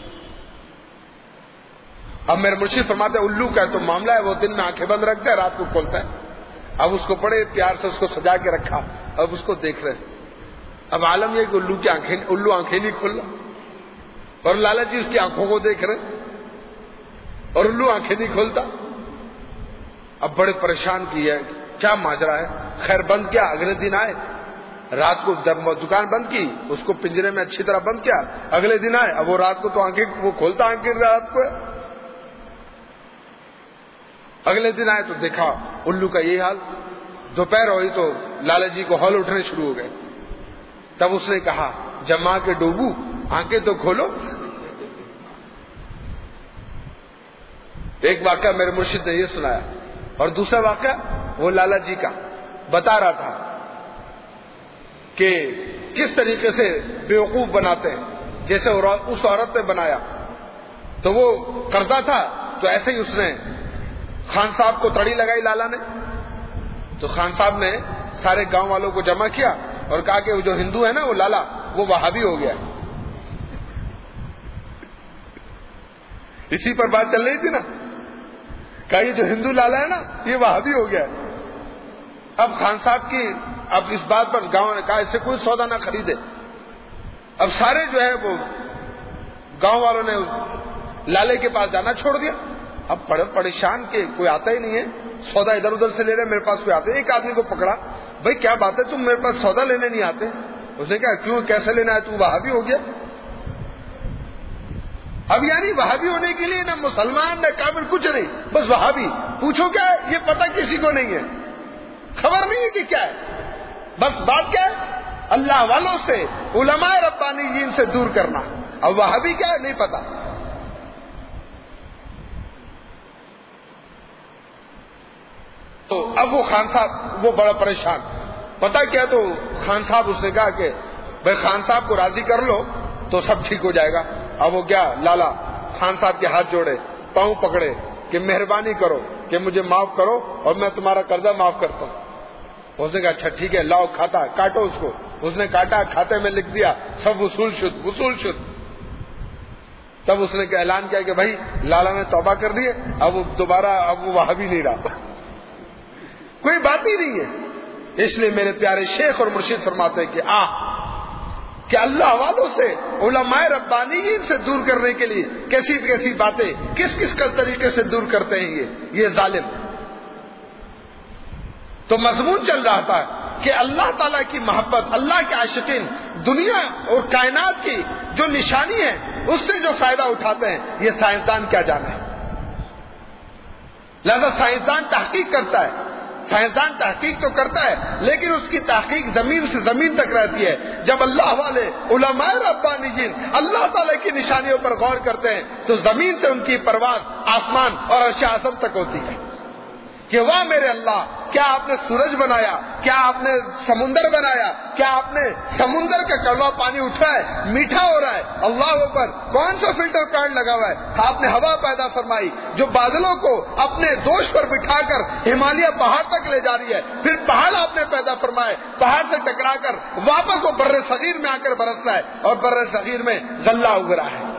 اب میرے مرشد فرماتے الو کا تو معاملہ ہے, وہ دن میں آنکھیں بند رکھتا ہے, رات کو کھولتا ہے. اب اس کو بڑے پیار سے اس کو سجا کے رکھا, اب اس کو دیکھ رہے. اب عالم یہ کہ الو کی آنکھیں, الو آنکھیں نہیں کھول رہا, اور لالا جی اس کی آنکھوں کو دیکھ رہے, اور الو آنکھیں نہیں کھولتا. اب بڑے پریشان کی ہے, کیا ماجرا ہے. خیر بند کیا, اگلے دن آئے, رات کو جب دکان بند کی, اس کو پنجرے میں اچھی طرح بند کیا. اگلے دن آئے, اب وہ رات کو تو آنکھیں وہ کھولتا آنکھیں رات کو. اگلے دن آئے تو دیکھا الو کا یہی حال. دوپہر ہوئی تو لالا جی کو ہال اٹھنے شروع ہو گئے. تب اس نے کہا جما کے ڈوبو, آنکھیں تو کھولو. ایک واقعہ میرے مرشد نے یہ سنایا, اور دوسرا واقعہ وہ لالا جی کا بتا رہا تھا کہ کس طریقے سے بیوقوف بناتے ہیں. جیسے اس عورت نے بنایا تو وہ کرتا تھا, تو ایسے ہی اس نے خان صاحب کو تڑی لگائی لالا نے. تو خان صاحب نے سارے گاؤں والوں کو جمع کیا اور کہا کہ وہ جو ہندو ہے نا وہ لالا, وہ وہابی ہو گیا. اسی پر بات چل رہی تھی نا, کہا یہ جو ہندو لالا ہے نا یہ وہابی ہو گیا. اب خان صاحب کی اب اس بات پر گاؤں نے کہا اس سے کوئی سودا نہ خریدے. اب سارے جو ہے وہ گاؤں والوں نے لالے کے پاس جانا چھوڑ دیا. اب بڑے پریشان کے کوئی آتا ہی نہیں ہے, سودا ادھر ادھر سے لے رہے, میرے پاس کوئی آتے. ایک آدمی کو پکڑا, بھائی کیا بات ہے تم میرے پاس سودا لینے نہیں آتے؟ اس نے کہا کیوں, کیسے لینا ہے, تو وہابی ہو گیا. اب یعنی وہابی ہونے کے لیے نہ مسلمان نہ کافر کچھ نہیں, بس وہابی. پوچھو کیا ہے, یہ پتہ کسی کو نہیں ہے, خبر نہیں ہے کہ کیا ہے. بس بات کیا ہے, اللہ والوں سے, علماء ربانیین سے دور کرنا. اب وہابی کیا ہے نہیں پتا. تو اب وہ خان صاحب وہ بڑا پریشان, پتا کیا, تو خان صاحب اس نے کہا کہ بھائی خان صاحب کو راضی کر لو تو سب ٹھیک ہو جائے گا. اب وہ گیا, لالا خان صاحب کے ہاتھ جوڑے, پاؤں پکڑے کہ مہربانی کرو کہ مجھے معاف کرو اور میں تمہارا قرضہ معاف کرتا ہوں. اس نے کہا اچھا ٹھیک ہے, لاؤ کھاتا, کاٹو اس کو. اس نے کاٹا, کھاتے میں لکھ دیا, سب وصول شد وصول شد. تب اس نے اعلان کیا کہ بھائی لالا نے توبہ کر دی, اب وہ دوبارہ اب وہ وہابی نہیں رہا, کوئی بات ہی نہیں ہے. اس لیے میرے پیارے شیخ اور مرشد فرماتے ہیں کہ آ کہ اللہ والوں سے, علماء ربانیین سے دور کرنے کے لیے کیسی کیسی باتیں, کس کس کا طریقے سے دور کرتے ہیں یہ یہ ظالم. تو مضمون چل رہا تھا کہ اللہ تعالیٰ کی محبت, اللہ کے عاشقین دنیا اور کائنات کی جو نشانی ہے اس سے جو فائدہ اٹھاتے ہیں, یہ سائنسدان کیا جانے. لہذا سائنسدان تحقیق کرتا ہے, سائنسدان تحقیق تو کرتا ہے لیکن اس کی تحقیق زمین سے زمین تک رہتی ہے. جب اللہ والے علماء ربانیین اللہ تعالیٰ کی نشانیوں پر غور کرتے ہیں تو زمین سے ان کی پرواز آسمان اور عرش اعظم تک ہوتی ہے. کہ واہ میرے اللہ، کیا آپ نے سورج بنایا، کیا آپ نے سمندر بنایا، کیا آپ نے سمندر کا کڑوا پانی اٹھا ہے میٹھا ہو رہا ہے، اللہ اکبر، کون سا فلٹر پلانٹ لگا ہوا ہے، آپ نے ہوا پیدا فرمائی جو بادلوں کو اپنے دوش پر بٹھا کر ہمالیہ پہاڑ تک لے جا رہی ہے، پھر پہاڑ آپ نے پیدا فرمائے، پہاڑ سے ٹکرا کر واپس وہ بر صغیر میں آ کر برس رہا ہے اور بر صغیر میں غلہ اگ رہا ہے۔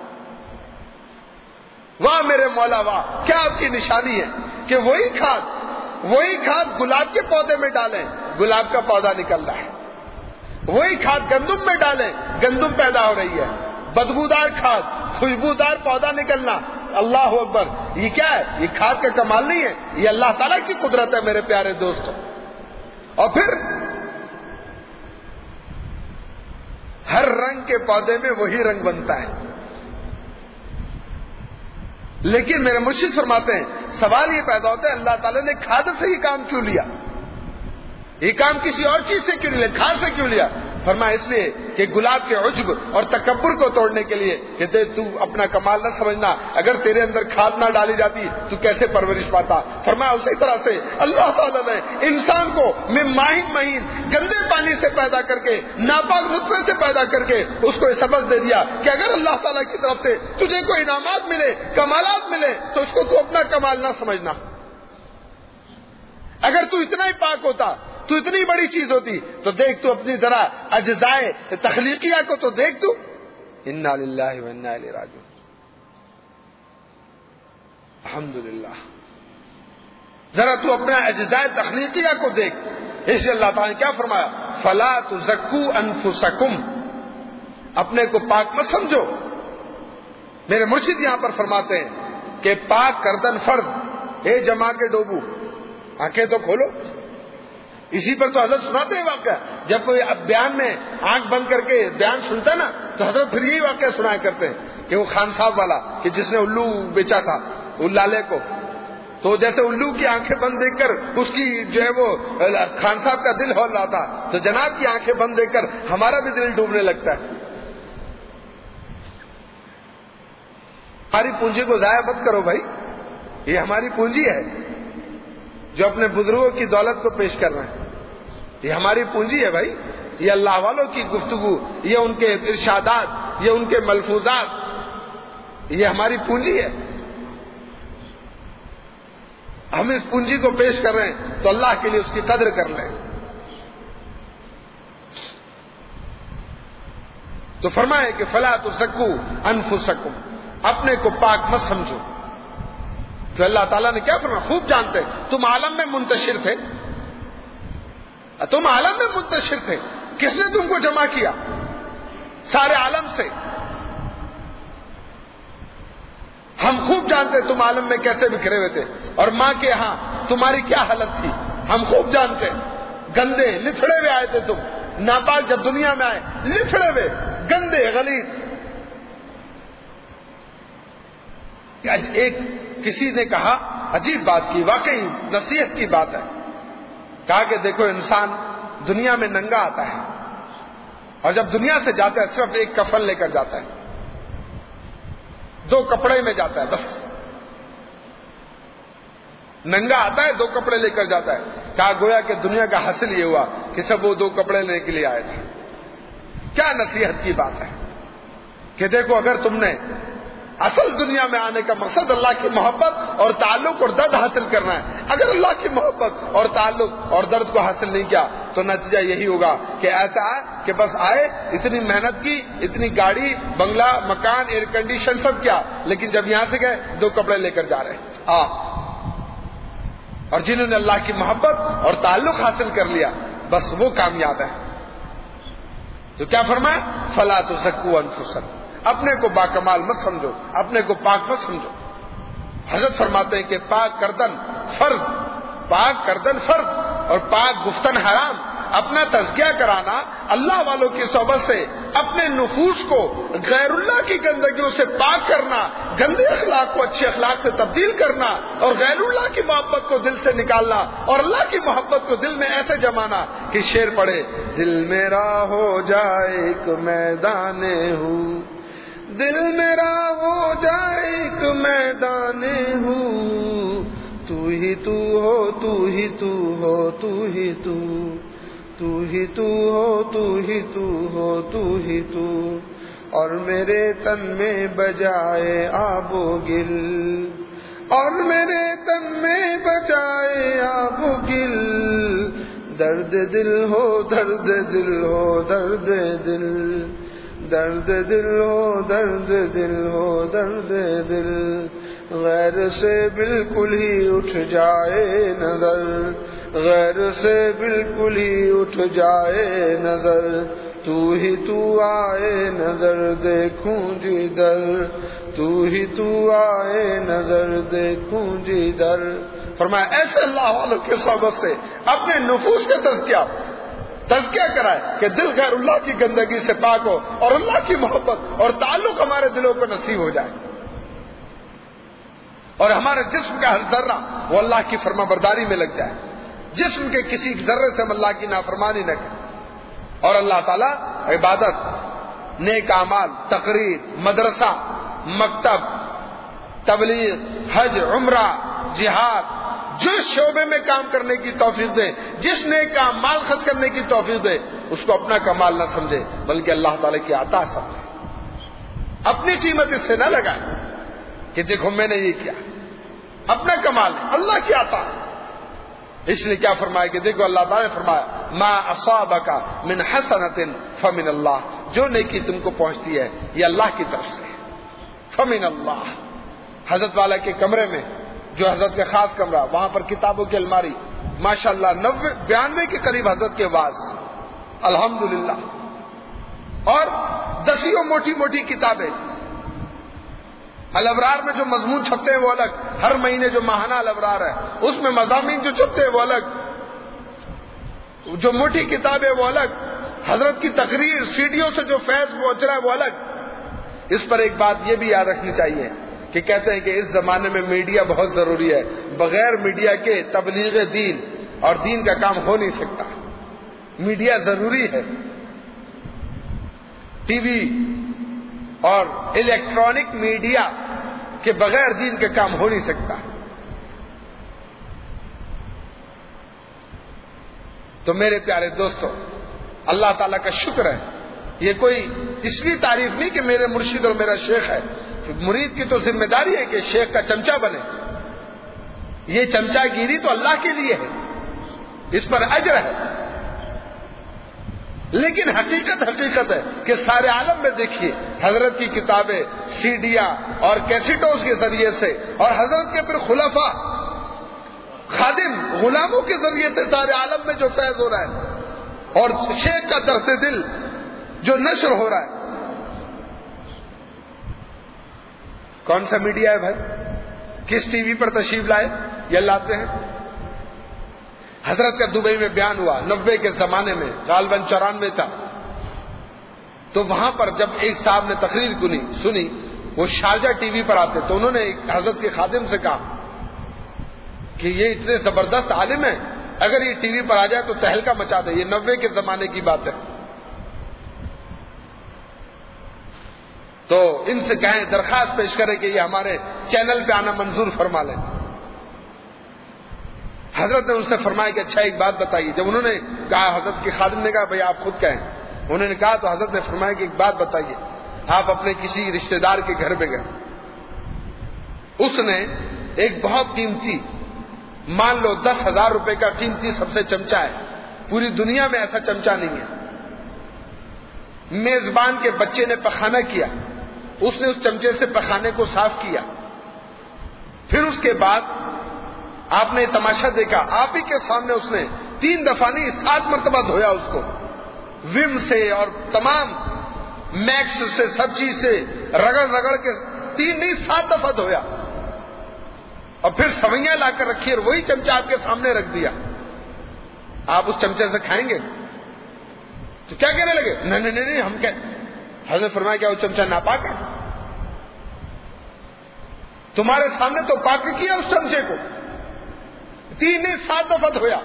واہ میرے مولا واہ، کیا آپ کی نشانی ہے کہ وہی کھاد وہی کھاد گلاب کے پودے میں ڈالیں، گلاب کا پودا نکل رہا ہے، وہی کھاد گندم میں ڈالیں، گندم پیدا ہو رہی ہے، بدبودار کھاد، خوشبودار پودا نکلنا، اللہ اکبر، یہ کیا ہے؟ یہ کھاد کا کمال نہیں ہے، یہ اللہ تعالیٰ کی قدرت ہے میرے پیارے دوستوں۔ اور پھر ہر رنگ کے پودے میں وہی رنگ بنتا ہے، لیکن میرے مرشد فرماتے ہیں سوال یہ پیدا ہوتا ہے اللہ تعالیٰ نے کھاد سے ہی کام کیوں لیا، یہ کام کسی اور چیز سے کیوں لیا، کھاد سے کیوں لیا؟ فرمایا اس لیے کہ گلاب کے عجب اور تکبر کو توڑنے کے لیے کہ تو اپنا کمال نہ سمجھنا، اگر تیرے اندر کھاد نہ ڈالی جاتی تو کیسے پرورش پاتا۔ فرمایا اسی طرح سے اللہ تعالیٰ نے انسان کو میں مہین مہین گندے پانی سے پیدا کر کے، ناپاک نطفے سے پیدا کر کے اس کو یہ سبق دے دیا کہ اگر اللہ تعالیٰ کی طرف سے تجھے کوئی انعامات ملے، کمالات ملے، تو اس کو تو اپنا کمال نہ سمجھنا۔ اگر تو اتنا ہی پاک ہوتا، تو اتنی بڑی چیز ہوتی، تو دیکھ تو اپنی ذرا اجزائے تخلیقیہ کو تو دیکھ تو، انا للہ و انا الیہ راجعون۔ الحمدللہ، ذرا تو اپنا اجزائے تخلیقیہ کو دیکھ۔ اس لیے اللہ تعالیٰ نے کیا فرمایا؟ فلا تزکوا انفسکم، اپنے کو پاک مت سمجھو۔ میرے مرشد یہاں پر فرماتے ہیں کہ پاک کردن فرد، اے جما کے ڈوبو، آنکھیں تو کھولو۔ اسی پر تو حضرت سناتے ہیں واقعہ، جب کوئی اب بیان میں آنکھ بند کر کے بیان سنتا نا تو حضرت پھر یہی واقعہ سنایا کرتے ہیں کہ وہ خان صاحب والا کہ جس نے الو بیچا تھا لالے کو، تو جیسے الو کی آنکھیں بند دیکھ کر اس کی جو ہے وہ خان صاحب کا دل ہول رہا تھا، تو جناب کی آنکھیں بند دیکھ کر ہمارا بھی دل ڈوبنے لگتا ہے۔ ہماری پونجی کو ضائع مت کرو بھائی، یہ ہماری پونجی ہے جو اپنے بزرگوں کی دولت کو پیش کر رہے ہیں، یہ ہماری پونجی ہے بھائی، یہ اللہ والوں کی گفتگو، یہ ان کے ارشادات، یہ ان کے ملفوظات، یہ ہماری پونجی ہے۔ ہم اس پونجی کو پیش کر رہے ہیں تو اللہ کے لیے اس کی قدر کر لیں۔ تو فرمائے کہ فلا تزکوا انفسکم، اپنے کو پاک مت سمجھو۔ تو اللہ تعالیٰ نے کیا فرمایا؟ خوب جانتے تم عالم میں منتشر تھے، تم عالم میں منتشر تھے، کس نے تم کو جمع کیا؟ سارے عالم سے۔ ہم خوب جانتے تم عالم میں کیسے بکھرے ہوئے تھے، اور ماں کے ہاں تمہاری کیا حالت تھی، ہم خوب جانتے۔ گندے لتھڑے ہوئے آئے تھے تم، ناپاک جب دنیا میں آئے، لتھڑے ہوئے، گندے، غلیظ۔ ایک کسی نے کہا، عجیب بات کی، واقعی نصیحت کی بات ہے، کہا کہ دیکھو انسان دنیا میں ننگا آتا ہے، اور جب دنیا سے جاتا ہے صرف ایک کفن لے کر جاتا ہے، دو کپڑے میں جاتا ہے، بس ننگا آتا ہے، دو کپڑے لے کر جاتا ہے۔ کہا گویا کہ دنیا کا حاصل یہ ہوا کہ سب وہ دو کپڑے لینے کے لیے آئے تھے۔ کیا نصیحت کی بات ہے کہ دیکھو اگر تم نے اصل دنیا میں آنے کا مقصد اللہ کی محبت اور تعلق اور درد حاصل کرنا ہے، اگر اللہ کی محبت اور تعلق اور درد کو حاصل نہیں کیا تو نتیجہ یہی ہوگا کہ ایسا ہے کہ بس آئے، اتنی محنت کی، اتنی گاڑی، بنگلہ، مکان، ایئر کنڈیشن سب کیا، لیکن جب یہاں سے گئے دو کپڑے لے کر جا رہے ہیں۔ آ اور جنہوں نے اللہ کی محبت اور تعلق حاصل کر لیا بس وہ کامیاب ہے۔ تو کیا فرمایا؟ فلا تزکوا انفسکم، اپنے کو باکمال مت سمجھو، اپنے کو پاک مت سمجھو۔ حضرت فرماتے ہیں کہ پاک کردن فرض، پاک کردن فرض اور پاک گفتن حرام، اپنا تزکیہ کرانا، اللہ والوں کی صحبت سے اپنے نفوس کو غیر اللہ کی گندگیوں سے پاک کرنا، گندے اخلاق کو اچھے اخلاق سے تبدیل کرنا، اور غیر اللہ کی محبت کو دل سے نکالنا اور اللہ کی محبت کو دل میں ایسے جمانا کہ شعر پڑھے، دل میرا ہو جائے ایک میدان ہوں، دل میرا ہو جائے ایک میدان ہوں، تو ہی تو ہو تو ہی تو ہو تو ہی تو تو ہی تو ہو تو ہی تو ہو تو ہی تو اور میرے تن میں بجائے آب و گل اور میرے تن میں بجائے آب و گل درد دل ہو درد دل ہو درد دل درد دل ہو درد دل ہو درد دل غیر سے بالکل ہی اٹھ جائے نظر غیر سے بالکل ہی اٹھ جائے نظر تو ہی تو آئے نظر دیکھوں جدھر تو ہی تو آئے نظر دیکھوں جدھر. فرمایا ایسے اللہ والوں کی صحبت سے اپنے نفوس کا تزکیہ تزکیہ کرائے کہ دل غیر اللہ کی گندگی سے پاک ہو اور اللہ کی محبت اور تعلق ہمارے دلوں کو نصیب ہو جائے اور ہمارے جسم کا ہر ذرہ وہ اللہ کی فرما برداری میں لگ جائے. جسم کے کسی ذرے سے ہم اللہ کی نافرمانی نہ کریں اور اللہ تعالیٰ عبادت نیک اعمال تقریر مدرسہ مکتب تبلیغ حج عمرہ جہاد جس شعبے میں کام کرنے کی توفیق دے جس نے کا مال خرچ کرنے کی توفیق دے اس کو اپنا کمال نہ سمجھے بلکہ اللہ تعالیٰ کی عطا سمجھے. اپنی قیمت اس سے نہ لگائے کہ دیکھو میں نے یہ کیا اپنا کمال ہے اللہ کی عطا. اس نے کیا فرمایا کہ دیکھو اللہ تعالیٰ نے فرمایا ما اصابک من حسنۃ فمن اللہ جو نیکی تم کو پہنچتی ہے یہ اللہ کی طرف سے فمن اللہ. حضرت والا کے کمرے میں جو حضرت کا خاص کمرہ وہاں پر کتابوں کی الماری ماشاءاللہ نوے بیانوے کے قریب حضرت کے واز الحمدللہ اور دسیوں موٹی موٹی کتابیں. الابرار میں جو مضمون چھپتے ہیں وہ الگ ہر مہینے جو ماہانہ الابرار ہے اس میں مضامین جو چھپتے ہیں وہ الگ جو موٹی کتابیں وہ الگ حضرت کی تقریر سیڈیوں سے جو فیض پہنچ رہا ہے وہ الگ. اس پر ایک بات یہ بھی یاد رکھنی چاہیے کہ کہتے ہیں کہ اس زمانے میں میڈیا بہت ضروری ہے بغیر میڈیا کے تبلیغ دین اور دین کا کام ہو نہیں سکتا. میڈیا ضروری ہے ٹی وی اور الیکٹرانک میڈیا کے بغیر دین کا کام ہو نہیں سکتا. تو میرے پیارے دوستو اللہ تعالیٰ کا شکر ہے یہ کوئی اس لیے تعریف نہیں کہ میرے مرشد اور میرا شیخ ہے مرید کی تو ذمہ داری ہے کہ شیخ کا چمچہ بنے. یہ چمچہ گیری تو اللہ کے لیے ہے اس پر اجر ہے لیکن حقیقت حقیقت ہے کہ سارے عالم میں دیکھیے حضرت کی کتابیں سیڈیاں اور کیسٹوز کے ذریعے سے اور حضرت کے پھر خلفاء خادم غلاموں کے ذریعے سے سارے عالم میں جو فیض ہو رہا ہے اور شیخ کا درد دل جو نشر ہو رہا ہے. کون سا میڈیا ہے بھائی کس ٹی وی پر تشریف لائے یا لاتے ہیں. حضرت کا دبئی میں بیان ہوا نبے کے زمانے میں غالباً چورانوے تھا تو وہاں پر جب ایک صاحب نے تقریر سنی سنی وہ شارجہ ٹی وی پر آتے تو انہوں نے حضرت کے خادم سے کہا کہ یہ اتنے زبردست عالم ہیں اگر یہ ٹی وی پر آ جائے تو تہلکہ مچا دے. یہ نبے کے زمانے کی بات ہے. تو ان سے کہیں درخواست پیش کریں کہ یہ ہمارے چینل پہ آنا منظور فرما لیں. حضرت نے ان سے فرمایا کہ اچھا ایک بات بتائیے. جب انہوں نے کہا حضرت کے خادم نے کہا بھائی آپ خود کہیں. انہوں نے کہا تو حضرت نے فرمایا کہ ایک بات بتائیے آپ اپنے کسی رشتہ دار کے گھر پہ گئے اس نے ایک بہت قیمتی مان لو دس ہزار روپے کا قیمتی سب سے چمچہ ہے پوری دنیا میں ایسا چمچہ نہیں ہے. میزبان کے بچے نے پخانہ کیا اس نے اس چمچے سے پخانے کو صاف کیا پھر اس کے بعد آپ نے تماشا دیکھا آپ ہی کے سامنے اس نے تین دفعہ نہیں سات مرتبہ دھویا اس کو وم سے اور تمام میکس سے سب چیز سے رگڑ رگڑ کے تین نہیں سات دفعہ دھویا اور پھر سوئیاں لا کر رکھی اور وہی چمچہ آپ کے سامنے رکھ دیا. آپ اس چمچے سے کھائیں گے تو کیا کہنے لگے نہیں نہیں نہیں ہم کیا. حضرت فرمایا کیا وہ چمچہ ناپاک ہے تمہارے سامنے تو پاک کیا اس چمچے کو تین نہیں سات دفعہ دھویا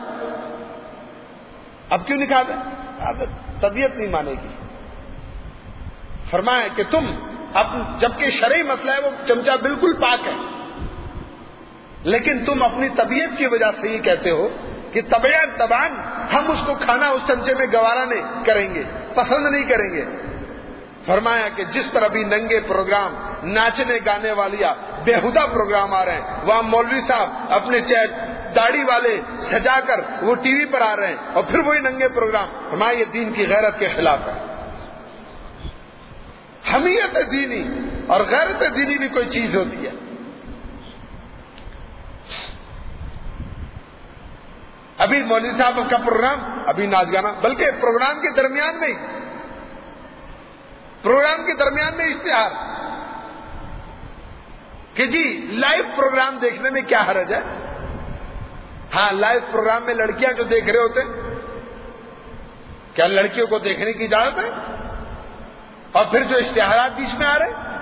اب کیوں نہیں کھاتے طبیعت نہیں مانے گی. فرمایا کہ تم اب جبکہ شرعی مسئلہ ہے وہ چمچہ بالکل پاک ہے لیکن تم اپنی طبیعت کی وجہ سے یہ کہتے ہو کہ طبیعت تبان ہم اس کو کھانا اس چمچے میں گوارا نہیں کریں گے، پسند نہیں کریں گے۔ فرمایا کہ جس پر ابھی ننگے پروگرام، ناچنے گانے والیاں بےہودہ پروگرام آ رہے ہیں، وہاں مولوی صاحب اپنے داڑھی والے سجا کر وہ ٹی وی پر آ رہے ہیں اور پھر وہی ننگے پروگرام، فرمایا یہ دین کی غیرت کے خلاف ہے۔ حمیت دینی اور غیرت دینی بھی کوئی چیز ہوتی ہے۔ ابھی مولوی صاحب کا پروگرام، ابھی ناچ گانا، بلکہ پروگرام کے درمیان میں پروگرام کے درمیان میں اشتہار کہ جی لائیو پروگرام دیکھنے میں کیا حرج ہے؟ ہاں، لائیو پروگرام میں لڑکیاں جو دیکھ رہے ہوتے، کیا لڑکیوں کو دیکھنے کی اجازت ہے؟ اور پھر جو اشتہارات بیچ میں آ رہے ہیں،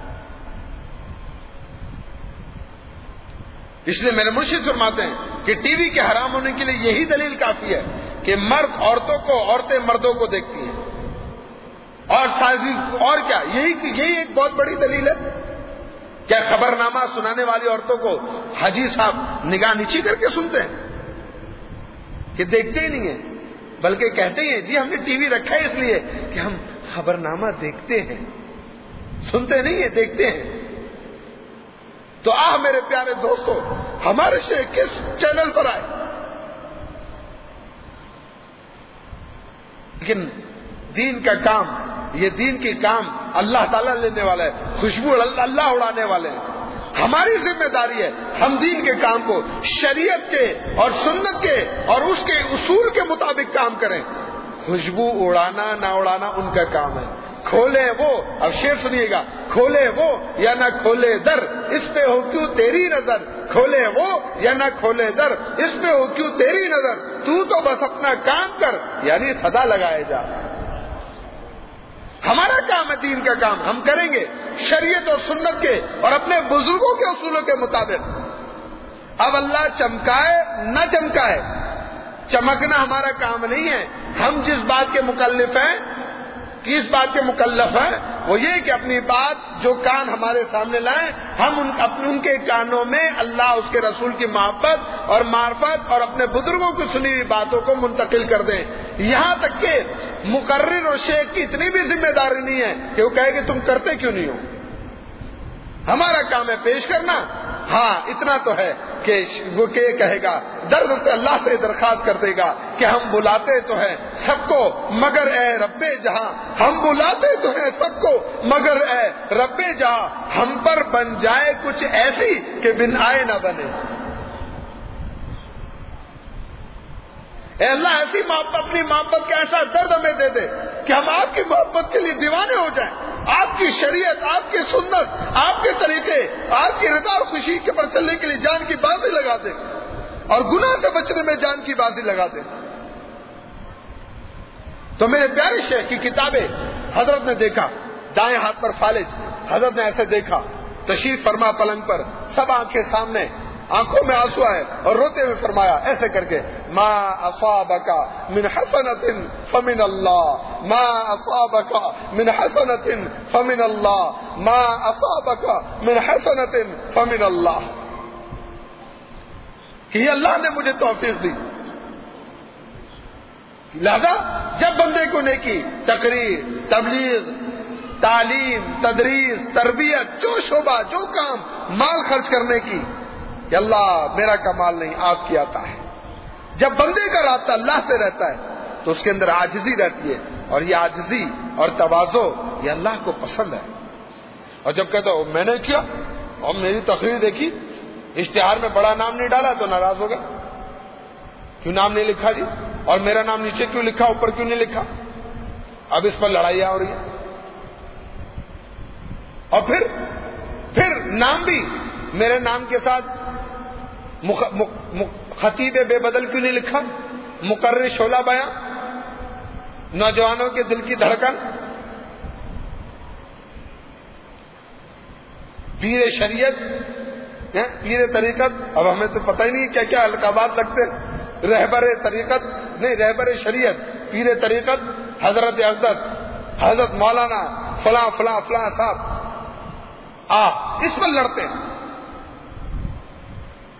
اس لیے میرے مرشد فرماتے ہیں کہ ٹی وی کے حرام ہونے کے لیے یہی دلیل کافی ہے کہ مرد عورتوں کو، عورتیں مردوں کو دیکھتی ہیں، اور سازی اور کیا، یہی یہی ایک بہت بڑی دلیل ہے۔ کیا خبر نامہ سنانے والی عورتوں کو حاجی صاحب نگاہ نیچی کر کے سنتے ہیں کہ دیکھتے ہی نہیں ہیں، بلکہ کہتے ہیں جی ہم نے ٹی وی رکھا ہے اس لیے کہ ہم خبر نامہ دیکھتے ہیں، سنتے نہیں ہیں، دیکھتے ہیں۔ تو آہ میرے پیارے دوستو، ہمارے شیخ کس چینل پر آئے؟ لیکن دین کا کام، یہ دین کے کام اللہ تعالیٰ لینے والا ہے، خوشبو اللہ اڑانے والے ہیں۔ ہماری ذمہ داری ہے ہم دین کے کام کو شریعت کے اور سنت کے اور اس کے اصول کے مطابق کام کریں۔ خوشبو اڑانا نہ اڑانا ان کا کام ہے۔ کھولے وہ، اب شعر سنیے گا، کھولے وہ یا نہ کھولے در، اس پہ ہو کیوں تیری نظر، کھولے وہ یا نہ کھولے در، اس پہ ہو کیوں تیری نظر، تو تو بس اپنا کام کر، یعنی صدا لگائے جا۔ ہمارا کام ہے دین کا کام، ہم کریں گے شریعت اور سنت کے اور اپنے بزرگوں کے اصولوں کے مطابق۔ اب اللہ چمکائے نہ چمکائے، چمکنا ہمارا کام نہیں ہے۔ ہم جس بات کے مکلف ہیں، کس بات کے مکلف ہیں، وہ یہ کہ اپنی بات جو کان ہمارے سامنے لائیں، ہم ان اپنے ان کے کانوں میں اللہ، اس کے رسول کی محبت اور معرفت اور اپنے بزرگوں کی سنی ہوئی باتوں کو منتقل کر دیں۔ یہاں تک کہ مقرر اور شیخ کی اتنی بھی ذمہ داری نہیں ہے کہ وہ کہے کہ تم کرتے کیوں نہیں ہو۔ ہمارا کام ہے پیش کرنا۔ ہاں اتنا تو ہے کہ وہ کہ کہے گا، درد سے اللہ سے درخواست کر دے گا کہ ہم بلاتے تو ہیں سب کو مگر اے رب جہاں، ہم بلاتے تو ہیں سب کو مگر اے رب جہاں، ہم پر بن جائے کچھ ایسی کہ بن آئے نہ بنے۔ اے اللہ ایسی محبت، اپنی محبت کا ایسا درد ہمیں دے دے کہ ہم آپ کی محبت کے لیے دیوانے ہو جائیں، آپ کی شریعت، آپ کی سنت، آپ کے طریقے، آپ کی رضا اور خوشی کے پر چلنے کے لیے جان کی بازی لگا دیں اور گناہ سے بچنے میں جان کی بازی لگا دیں۔ تو میرے پیارے شیخ کی کتابیں حضرت نے دیکھا، دائیں ہاتھ پر فالج، حضرت نے ایسے دیکھا، تشریف فرما پلنگ پر، سب آنکھیں سامنے، آنکھوں میں آنسو آئے اور روتے ہوئے فرمایا ایسے کر کے، ما اصابک من حسنۃ فمن اللہ، ما اصابک من حسنۃ فمن اللہ، ما اصابک من حسنۃ فمن اللہ، کہ یہ اللہ نے مجھے توفیق دی۔ لہذا جب بندے کو نیکی، تقریر، تبلیغ، تعلیم، تدریس، تربیت، جو شعبہ، جو کام مال خرچ کرنے کی، کہ اللہ میرا کمال نہیں آپ کی آتا ہے، جب بندے کا رابطہ اللہ سے رہتا ہے تو اس کے اندر عاجزی رہتی ہے، اور یہ عاجزی اور تواضع یہ اللہ کو پسند ہے۔ اور جب کہتا ہو میں نے کیا اور میری تقریر دیکھی، اشتہار میں بڑا نام نہیں ڈالا تو ناراض ہوگا، کیوں نام نہیں لکھا جی، اور میرا نام نیچے کیوں لکھا اوپر کیوں نہیں لکھا، اب اس پر لڑائیاں ہو رہی ہیں۔ اور پھر پھر نام بھی میرے نام کے ساتھ مخ... مخ... خطیب بے بدل کیوں نہیں لکھا، مقرر شعلہ بیاں، نوجوانوں کے دل کی دھڑکن، پیر شریعت، پیر طریقت، اب ہمیں تو پتہ ہی نہیں کیا کیا القابات لگتے ہیں، رہبر طریقت نہیں، رہبر شریعت، پیر طریقت، حضرت اقدس، حضرت مولانا فلاں فلاں فلاں صاحب، آ اس پر لڑتے ہیں۔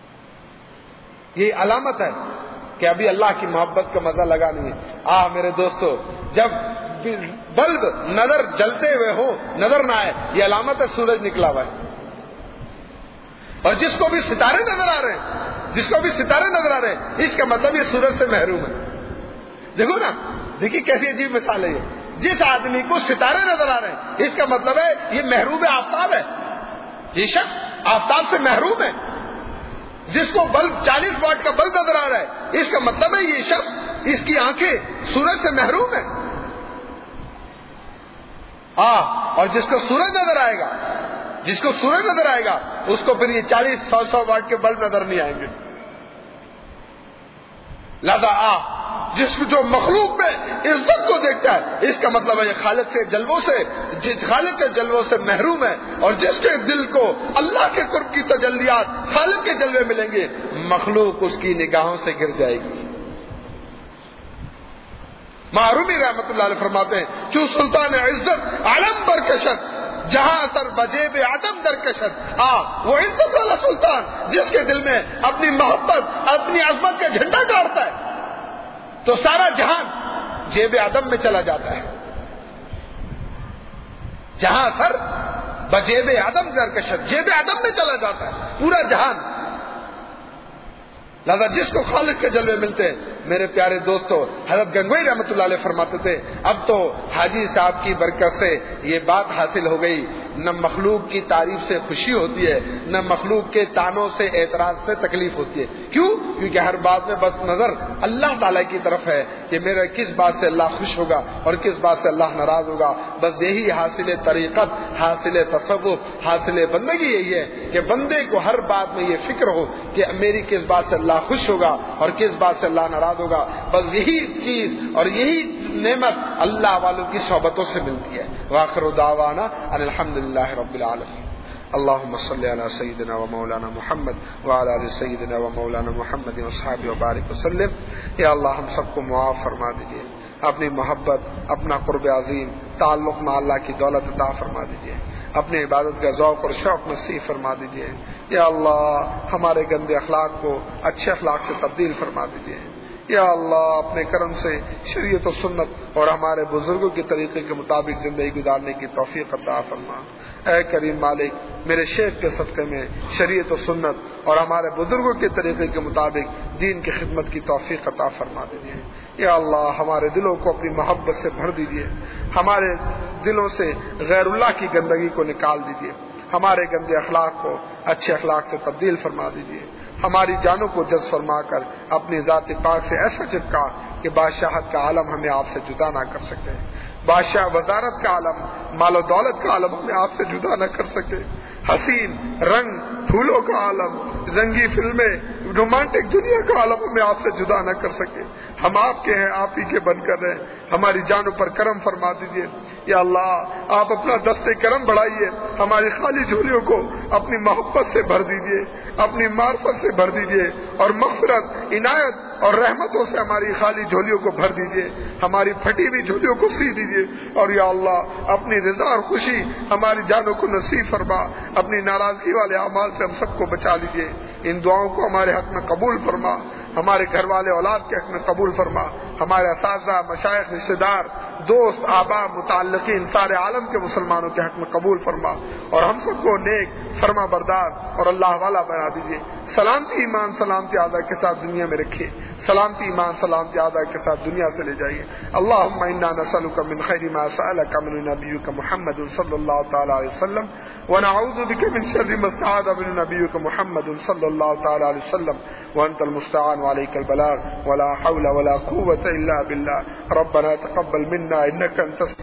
یہ علامت ہے کہ ابھی اللہ کی محبت کا مزہ لگا نہیں ہے. آہ میرے دوستو، جب بلب نظر جلتے ہوئے ہو نظر نہ آئے، یہ علامت ہے سورج نکلا ہوا ہے. اور جس کو بھی ستارے نظر آ رہے ہیں جس کو بھی ستارے نظر آ رہے ہیں اس کا مطلب یہ سورج سے محروم ہے. دیکھو نا، دیکھیے کیسی عجیب مثال ہے یہ. جس آدمی کو ستارے نظر آ رہے ہیں اس کا مطلب ہے یہ محروم آفتاب ہے. یہ شخص آفتاب سے محروم ہے. جس کو بلب چالیس واٹ کا بلب نظر آ رہا ہے اس کا مطلب ہے یہ شخص، اس کی آنکھیں سورج سے محروم ہے. ہاں، اور جس کو سورج نظر آئے گا جس کو سورج نظر آئے گا اس کو پھر یہ چالیس سو سو واٹ کے بلب نظر نہیں آئیں گے. لہذا آ جس جو مخلوق میں عزت کو دیکھتا ہے اس کا مطلب ہے یہ خالق کے جلووں سے جس خالق کے جلووں سے محروم ہے. اور جس کے دل کو اللہ کے قرب کی تجلیات، خالق کے جلوے ملیں گے، مخلوق اس کی نگاہوں سے گر جائے گی. معرومی رحمت اللہ علیہ فرماتے ہیں، چو سلطان عزت عالم برکشت، جہاں اثر بجے بے عدم درکشت. آ وہ عزت والا سلطان جس کے دل میں اپنی محبت، اپنی عظمت کا جھنڈا گاڑتا ہے تو سارا جہان جیب عدم میں چلا جاتا ہے. جہاں اثر بجیب عدم درکشت، جیب عدم میں چلا جاتا ہے پورا جہان. لہذا جس کو خالق کے جلوے ملتے ہیں، میرے پیارے دوستو، حضرت گنگوئی رحمۃ اللہ علیہ فرماتے تھے اب تو حاجی صاحب کی برکت سے یہ بات حاصل ہو گئی، نہ مخلوق کی تعریف سے خوشی ہوتی ہے، نہ مخلوق کے تانوں سے، اعتراض سے تکلیف ہوتی ہے. کیوں؟ کیونکہ ہر بات میں بس نظر اللہ تعالیٰ کی طرف ہے کہ میرا کس بات سے اللہ خوش ہوگا اور کس بات سے اللہ ناراض ہوگا. بس یہی حاصل طریقت، حاصل تصوف، حاصل بندگی یہی ہے کہ بندے کو ہر بات میں یہ فکر ہو کہ میری کس بات سے اللہ خوش ہوگا اور کس بات سے اللہ ناراض ہوگا. بس یہی چیز اور یہی نعمت اللہ والوں کی صحبتوں سے ملتی ہے. وآخر دعوانا ان الحمدللہ رب العالمین. اللهم صل على سيدنا ومولانا محمد وعلى ال سيدنا ومولانا محمد واصحابہ وبارک وسلم. یا اللہ ہم سب کو معاف فرما دیجیے، اپنی محبت، اپنا قرب عظیم، تعلق مع اللہ کی دولت عطا فرما دیجیے، اپنی عبادت کا ذوق اور شوق نصیب فرما دیجیے. یا اللہ ہمارے گندے اخلاق کو اچھے اخلاق سے تبدیل فرما دیجیے. یا اللہ اپنے کرم سے شریعت و سنت اور ہمارے بزرگوں کے طریقے کے مطابق زندگی گزارنے کی توفیق عطا فرما. اے کریم مالک، میرے شیخ کے صدقے میں شریعت و سنت اور ہمارے بزرگوں کے طریقے کے مطابق دین کی خدمت کی توفیق عطا فرما دیجیے. یا اللہ ہمارے دلوں کو اپنی محبت سے بھر دیجیے، ہمارے دلوں سے غیر اللہ کی گندگی کو نکال دیجیے، ہمارے گندے اخلاق کو اچھے اخلاق سے تبدیل فرما دیجیے، ہماری جانوں کو جذب فرما کر اپنی ذات پاک سے ایسا چپکا کہ بادشاہت کا عالم ہمیں آپ سے جدا نہ کر سکے، بادشاہ وزارت کا عالم، مال و دولت کا عالم ہمیں آپ سے جدا نہ کر سکے، حسین رنگ پھولوں کا عالم، رنگی فلمیں، رومانٹک دنیا کا عالم ہمیں آپ سے جدا نہ کر سکے. ہم آپ کے ہیں، آپ ہی کے بن کر رہے، ہماری جانوں پر کرم فرما دیجیے. یا اللہ آپ اپنا دست کرم بڑھائیے، ہماری خالی جھولیوں کو اپنی محبت سے بھر دیجیے، اپنی معرفت سے بھر دیجیے اور مغفرت، عنایت اور رحمتوں سے ہماری خالی جھولیوں کو بھر دیجیے، ہماری پھٹی ہوئی جھولیوں کو سی دیجیے. اور یا اللہ اپنی رضا اور خوشی ہماری جانوں کو نصیب فرما، اپنی ناراضگی والے اعمال سے ہم سب کو بچا لیجیے. ان دعاؤں کو ہمارے حق میں قبول فرما، ہمارے گھر والے اولاد کے حق میں قبول فرما، ہمارے اساتذہ، مشائخ، رشتے دار، دوست، آبا، متعلقین، سارے عالم کے مسلمانوں کے حق میں قبول فرما اور ہم سب کو نیک، فرما بردار اور اللہ والا بنا دیجیے. سلامتی ایمان سلامتی آدھا کے ساتھ دنیا میں رکھیے، سلامتی ایمان سلامتی آدھا کے ساتھ دنیا سے لے جائیے. اللہم انا نسألک من خیر ما سألک من نبیک محمد صلی اللہ تعالی علیہ وسلم ونعوذ بک من شر ما استعاذ من نبیک محمد صلی اللہ تعالی علیہ وسلم وانت المستعان وعليك البلاغ ولا حول ولا قوة الا بالله. ربنا تقبل منا انك انت